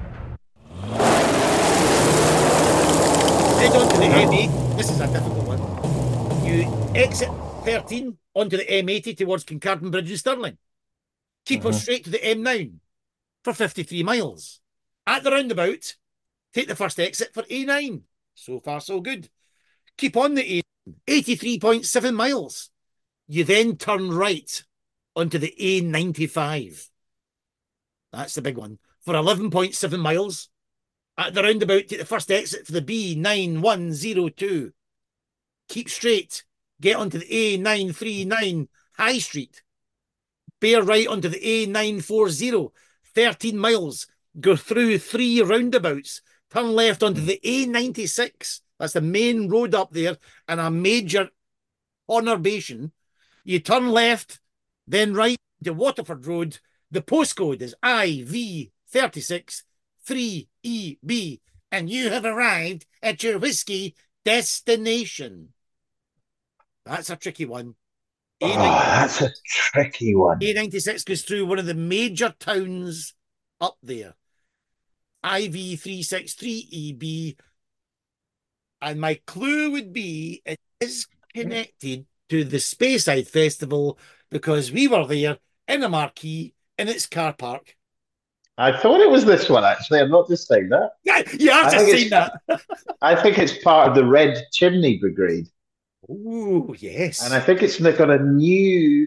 S1: Head on to the M eight. This is a difficult one. You exit thirteen onto the M eighty towards Kincardine Bridge in Stirling. Keep on
S3: Mhm.
S1: straight to the M nine for fifty-three miles. At the roundabout, take the first exit for A nine. So far, so good. Keep on the A nine, eighty-three point seven miles. You then turn right onto the A ninety-five. That's the big one. For eleven point seven miles. At the roundabout, take the first exit for the B nine one zero two. Keep straight. Get onto the A nine thirty-nine High Street. Bear right onto the A nine forty, thirteen miles. Go through three roundabouts. Turn left onto the A ninety-six. That's the main road up there, and a major conurbation. You turn left, then right to Waterford Road. The postcode is I V thirty-six three E B, and you have arrived at your whiskey destination. That's a tricky one.
S3: Oh, that's a tricky one.
S1: A ninety-six goes through one of the major towns up there. I V three sixty-three E B. And my clue would be it is connected to the Speyside Festival because we were there in a marquee in its car park.
S3: I thought it was this one, actually. I'm not just saying that.
S1: Yeah, yeah, I've
S3: I
S1: just
S3: think
S1: seen
S3: it's-
S1: that.
S3: I think it's part of the Red Chimney Brigade.
S1: Oh, yes.
S3: And I think it's got a new,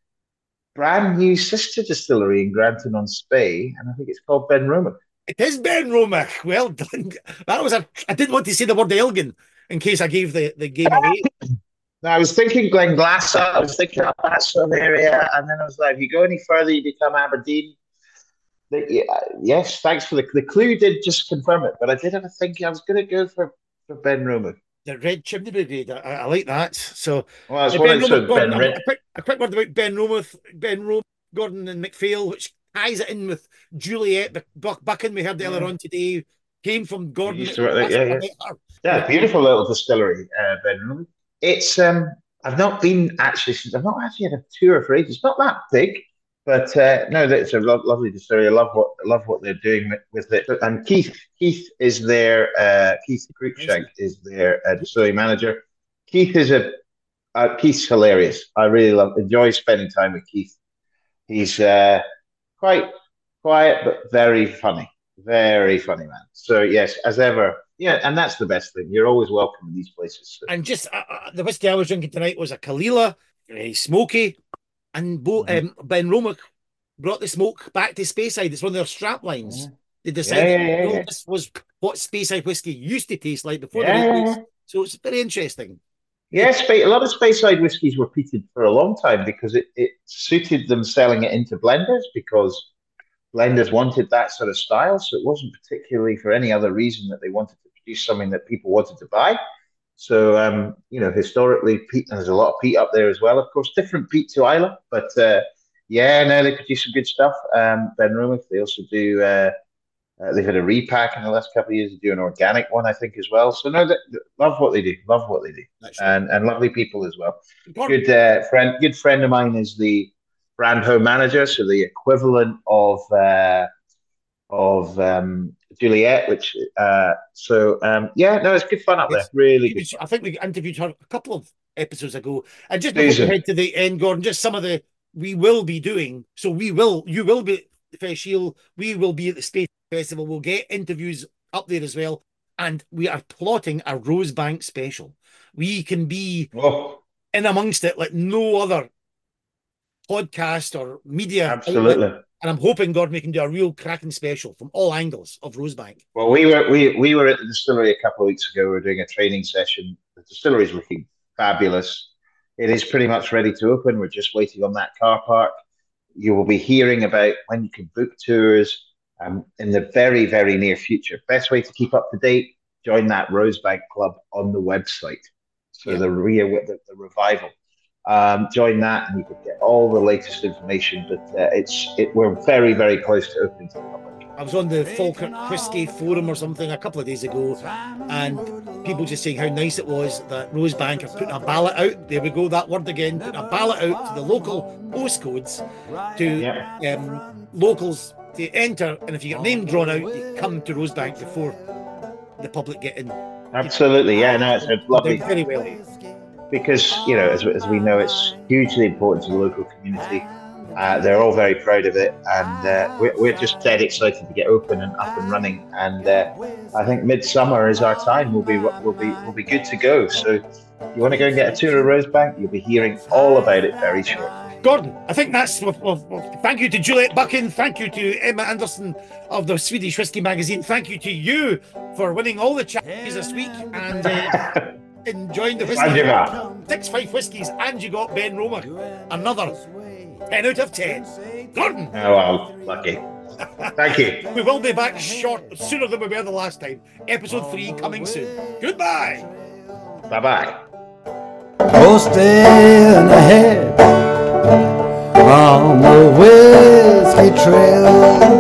S3: brand new sister distillery in Granton on Spey. And I think it's called Ben Romack.
S1: It is Ben Romack. Well done. That was a. I didn't want to say the word Elgin in case I gave the, the game away.
S3: Now, I was thinking Glenglassaugh. I was thinking of that sort of area. And then I was like, if you go any further, you become Aberdeen. The, yeah, yes, thanks for the the clue. Did just confirm it, but I did have a think. I was going to go for, for Ben Romack.
S1: The Red Chimney Brigade. I, I like that. So
S3: Well, that's
S1: uh,
S3: what
S1: Ben
S3: it's
S1: Romack,
S3: with
S1: Gordon,
S3: Ben
S1: a,
S3: Red.
S1: a quick, a quick word about Ben Romack, Ben Romack, Gordon and MacPhail, which ties it in with Juliet the Buck Buchan we heard earlier
S3: Yeah.
S1: on today. Came from Gordon.
S3: used to work there, yeah,
S1: That's
S3: yeah.
S1: what I met her.
S3: Yeah, beautiful little distillery, uh, Ben Romack. It's um, I've not been actually since I've not actually had a tour for ages. It's not that big, but uh, no, it's a lo- lovely distillery. I love what I love what they're doing with it. And Keith Keith is their uh, Keith Cruikshank is their uh, distillery manager. Keith is a uh, Keith's hilarious. I really love enjoy spending time with Keith. He's uh, quite quiet but very funny, very funny man. So yes, as ever, yeah, and that's the best thing. You're always welcome in these places. So.
S1: And just uh, uh, the whiskey I was drinking tonight was a Kalila, very smoky, and Bo,
S3: Mhm.
S1: um, Ben Romack brought the smoke back to Speyside. It's one of their strap lines. They
S3: Yeah,
S1: decided
S3: yeah, yeah,
S1: no,
S3: yeah.
S1: this was what Speyside whiskey used to taste like before
S3: Yeah,
S1: the
S3: yeah,
S1: replace.
S3: yeah.
S1: So it's very interesting.
S3: Yeah, Spe- a lot of Speyside whiskies were peated for a long time because it, it suited them selling it into blenders because blenders wanted that sort of style. So it wasn't particularly for any other reason that they wanted to produce something that people wanted to buy. So, um, you know, historically, peat, there's a lot of peat up there as well. Of course, different peat to Isla, but uh, yeah, no, they produce some good stuff. Um, Ben Romack, they also do. Uh, uh, they've had a repack in the last couple of years. They do an organic one, I think, as well. So no, they, they love what they do. Love what they do,
S1: That's right.
S3: and and lovely people as well.
S1: Gordon,
S3: Good uh, friend, good friend of mine is the brand home manager, so the equivalent of uh, of um, Juliet. Which uh, so um, yeah, no, it's good fun up there.
S1: Yes.
S3: Really
S1: you
S3: good.
S1: could-
S3: Fun.
S1: I think we interviewed her a couple of episodes ago. And just before
S3: Susan.
S1: we head to the end, Gordon, just some of the we will be doing. So we will, you will be at the Fresh Shield. We will be at the Space Festival. We'll get interviews up there as well. And we are plotting a Rosebank special. We can be
S3: Oh,
S1: in amongst it like no other podcast or media outlet.
S3: absolutely.
S1: And I'm hoping, Gordon, we can do a real cracking special from all angles of Rosebank.
S3: Well, we were we we were at the distillery a couple of weeks ago. We were doing a training session. The distillery is looking fabulous. It is pretty much ready to open. We're just waiting on that car park. You will be hearing about when you can book tours um, in the very, very near future. Best way to keep up to date, join that Rosebank Club on the website. So
S1: Yeah.
S3: the, re- the the revival. Um, join that and you can get all the latest information. But uh, it's it, we're very, very close to opening to the public.
S1: I was on the Falkirk Whiskey Forum or something a couple of days ago, and people just saying how nice it was that Rosebank are putting a ballot out. There we go, that word again, putting a ballot out to the local postcodes to
S3: Yeah.
S1: um, locals to enter, and if you get your name drawn out, you come to Rosebank before the public get in.
S3: Absolutely, yeah, no, it's a lovely
S1: They're very well.
S3: because you know, as, as we know, it's hugely important to the local community. Uh, they're all very proud of it, and uh, we're, we're just dead excited to get open and up and running. And uh, I think midsummer is our time. We'll be we'll be we'll be good to go. So, you want to go and get a tour of Rosebank? You'll be hearing all about it very shortly.
S1: Gordon, I think that's. Well, well, well, thank you to Juliet Buchan. Thank you to Emma Anderson of the Swedish Whiskey Magazine. Thank you to you for winning all the challenges this week and uh, enjoying the whiskey.
S3: Sanjiva.
S1: Six five whiskies, and you got Ben Romack. Another ten out of ten. Gordon.
S3: Oh well, lucky. Thank you.
S1: We will be back short sooner than we were the last time. Episode three coming soon. Goodbye.
S3: Bye-bye.
S6: Coasting ahead on the whiskey trail.